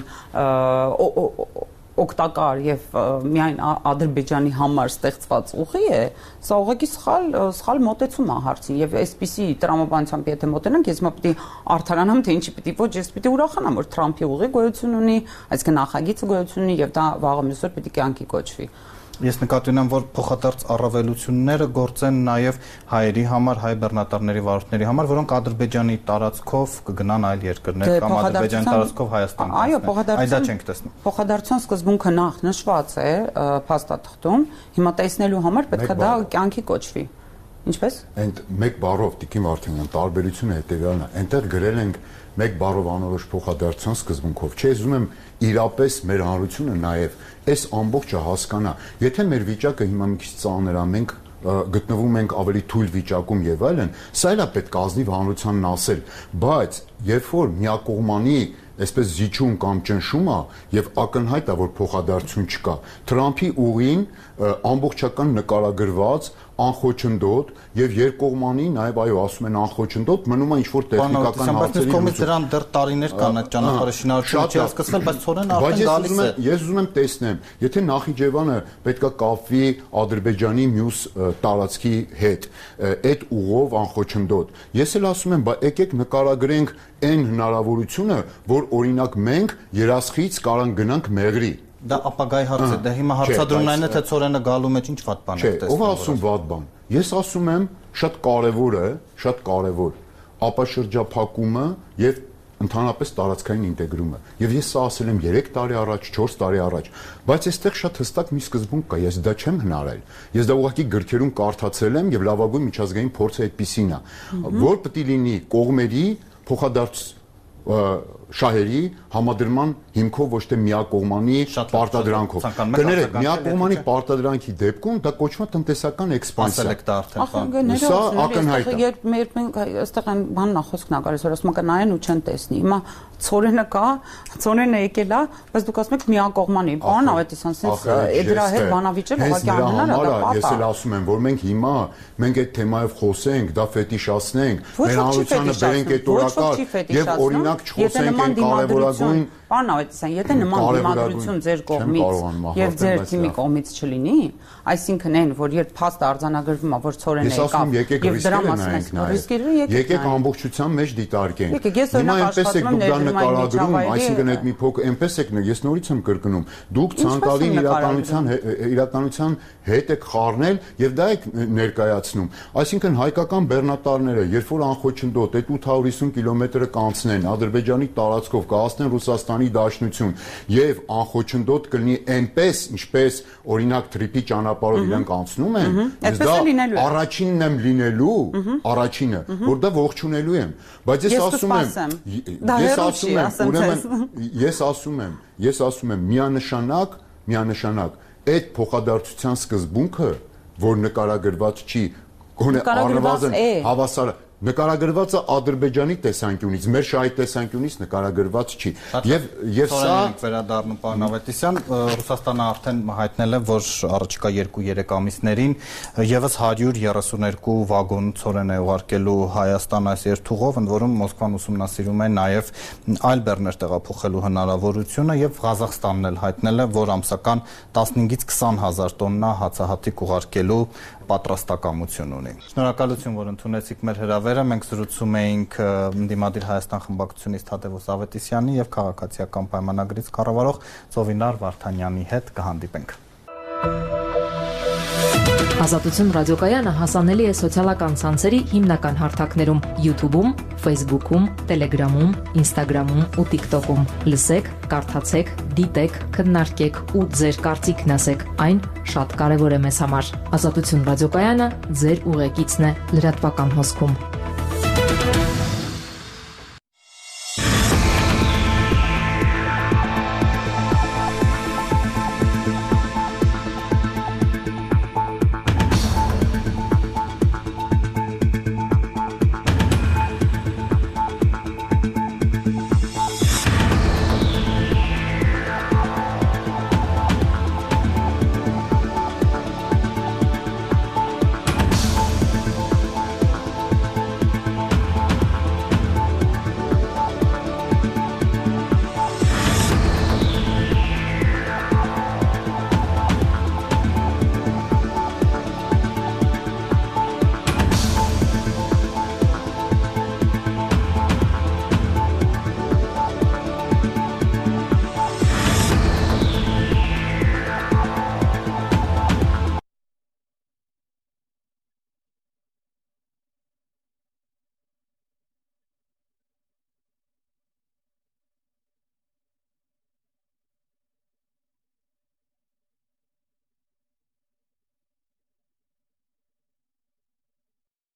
օգտակար եւ միայն Ադրբեջանի համար ստեղծված ուղի է, սա ուղղակի սխալ սխալ մոտեցում է հարցին եւ այսպիսի տրամաբանությամբ եթե մոտենանք, ես մա պիտի արդարանամ, թե ինչի պիտի ոչ, ես պիտի ուրախանամ, որ Թրամփի ուղի գոյություն ունի, այսինքն նախագիծը գոյություն ունի եւ դա վաղը մյուսօր պիտի կյանքի կոչվի։ Ես նկատի ունեմ, որ փոխադարձ առավելությունները գործեն նաև հայերի համար, հայ բեռնատարների վարորդների համար, որոնք Ադրբեջանի տարածքով կգնան այլ երկրներ կամ Ադրբեջանի տարածքով Հայաստան։ Այո, փոխադարձության այդ չենք տեսնում։ Փոխադարձության սկզբունքը նախ նշված է փաստաթղթում, հիմա տեսնելու համար պետք է դա կյանքի կոչվի։ Ինչպես։ Այդ մեկ բառով Տիկին Վարդանյան տարբերությունը հետեւյալն է։ Այնտեղ գրել ենք մեկ բառով անորոշ փոխադարձության սկզբունքով։ Չէ, ուզում եմ իրապես մեր հանրությունը նաև այս ամբողջը հասկանա։ Եթե մեր վիճակը հիմա մի քիչ ծանր է, մենք գտնվում ենք ավելի թույլ վիճակում եւ այլն, սա էլ է պետք ազնիվ հանրությանն ասել, բայց երբ որ միակողմանի այսպես զիջում կամ ճնշում է եւ ակնհայտ է որ փոխադարձություն չկա, Թրամփի ուղին ամբողջական նկարագրված անխոչնդոտ եւ երկկողմանի նաեւ այո ասում են անխոչնդոտ մնում է ինչ-որ տեխնիկական հարցերի կողմից դրան դեռ տարիներ կան այդ ճանապարհի շինարարությունը չի սկսվել, բայց ցորեն արդեն գալիս է։ Ես ուզում եմ տեսնեմ, եթե Նախիջևանը պետքա կապվի Ադրբեջանի մյուս տարածքի հետ, այդ ուղով անխոչնդոտ։ Ես էլ ասում եմ, բա եկեք նկարագրենք այն հնարավորությունը, որ օրինակ մենք երասխից կարան գնանք Մեղրի։ Դա ապագայի հարց է, դա հիմա հարցադրումն այն է, թե ցորենը գալու մեջ ինչ վատ բան է տեսնում։ Չէ, ով ասում վատ բան։ Ես ասում եմ, շատ կարևոր է, շատ կարևոր ապաշրջափակումը եւ ընդհանրապես տարածքային ինտեգրումը։ Եվ ես սա ասել եմ երեք տարի առաջ, չորս տարի առաջ, բայց այստեղ շատ հստակ մի սկզբունք կա, ես դա չեմ հնարել։ Ես դա ուղղակի գրքերում կարդացել եմ եւ լավագույն միջազգային փորձը այդպիսին է, որ պետք է լինի կողմերի փոխադարձ շահերի համադրման հիմքով ոչ թե միակողմանի պարտադրանքով։ Կներեք, միակողմանի պարտադրանքի դեպքում դա կոչվում է տնտեսական էքսպանսիա։ Սա ակնհայտ է։ Երբ մենք այստեղ այն բանն է խոսքն է գալիս, որ ասում են նայեն ու չեն տեսնի։ Հիմա ցորենը կա, ցորենը եկել է, բայց դուք ասում եք միակողմանի։ Բան ավետիսան, sense դրա հետ բանավիճել ուղղակի անհնար է, դա պատա։ Ես էլ ասում եմ, որ մենք հիմա մենք այդ թեմայով խոսենք, դա ֆետիշացնենք, մեր հանրությանը բերենք այդ օրակարգ եւ օրինակ չխոսենք այն կարևորագույն Պարոն Ավետիսյան, եթե նման դիմադրություն ձեր կողմից եւ ձեր թիմի կողմից չլինի, այսինքն այն, որ երբ փաստը արձանագրվում է, որ ցորենը եկավ եւ դրա մասին ռիսկերը եկեք ամբողջության մեջ դիտարկենք։ Հիմա այնպես եք դուք դա նկարագրում, այսինքն այդ մի փոքր այնպես եք, ես նորից եմ կրկնում, դուք ցանկալի իրականության իրականության հետ եք խառնել եւ դա եք ներկայացնում։ Այսինքն հայկական բեռնատարները, երբ որ անխոչնդոտ այդ ութ հարյուր հիսուն կիլոմետրը կանցնեն Ադրբեջանի տարածքով, կհասնեն Ռուսաստանի Դաշնություն եւ անխոչնդոտ կլինի այնպես, ինչպես օրինակ Թրիպի ճանապարհով իրենք անցնում են, ես դա առաջինն եմ լինելու, առաջինը, որ դա ողջունելու եմ, բայց ես ասում եմ, ես ասում եմ, ուրեմն ես ասում եմ, ես ասում եմ միանշանակ, միանշանակ այդ փոխադարձության սկզբունքը, որ նկարագրված չի, գոնե առնվազն հավասար նկարագրվածը Ադրբեջանի տեսանկյունից, մեր շահի տեսանկյունից նկարագրված չի։ Եվ եւ սա վերադառնում պարոն Ավետիսյան, Ռուսաստանը արդեն հայտնել է, որ առաջիկա երկու-երեք ամիսներին եւս հարյուր երեսուն երկու վագոն ցորեն է ուղարկելու Հայաստան այս երթուղով, ընդ որում Մոսկվան ուսումնասիրում է նաեւ այլ բեռներ տեղափոխելու հնարավորությունը եւ Ղազախստանն էլ հայտնել է, որ ամսական տասնհինգից քսան հազար տոննա հացահատիկ ուղարկելու պատրաստակամություն ունի։ Շնորհակալություն, որ ընդունեցիք մեր հրավերը։ Մենք զրուցում էինք Ընդդիմադիր Հայաստան խմբակցությունից Թադևոս Ավետիսյանի եւ քաղաքացիական պայմանագրից կառավարող Ծովինար Վարդանյանի հետ։ Կհանդիպենք։ Ազատություն ռադիոկայանը հասանելի է սոցիալական ցանցերի հիմնական հարթակներում՝ YouTube-ում, Facebook-ում, Telegram-ում, Instagram-ում ու TikTok-ում։ Լսեք, կարդացեք, դիտեք, քննարկեք ու ձեր կարծիքն ասեք։ Այն շատ կարևոր է մեզ համար։ Ազատություն ռադիոկայանը ձեր ուղեկիցն է լրատվական հոսքում։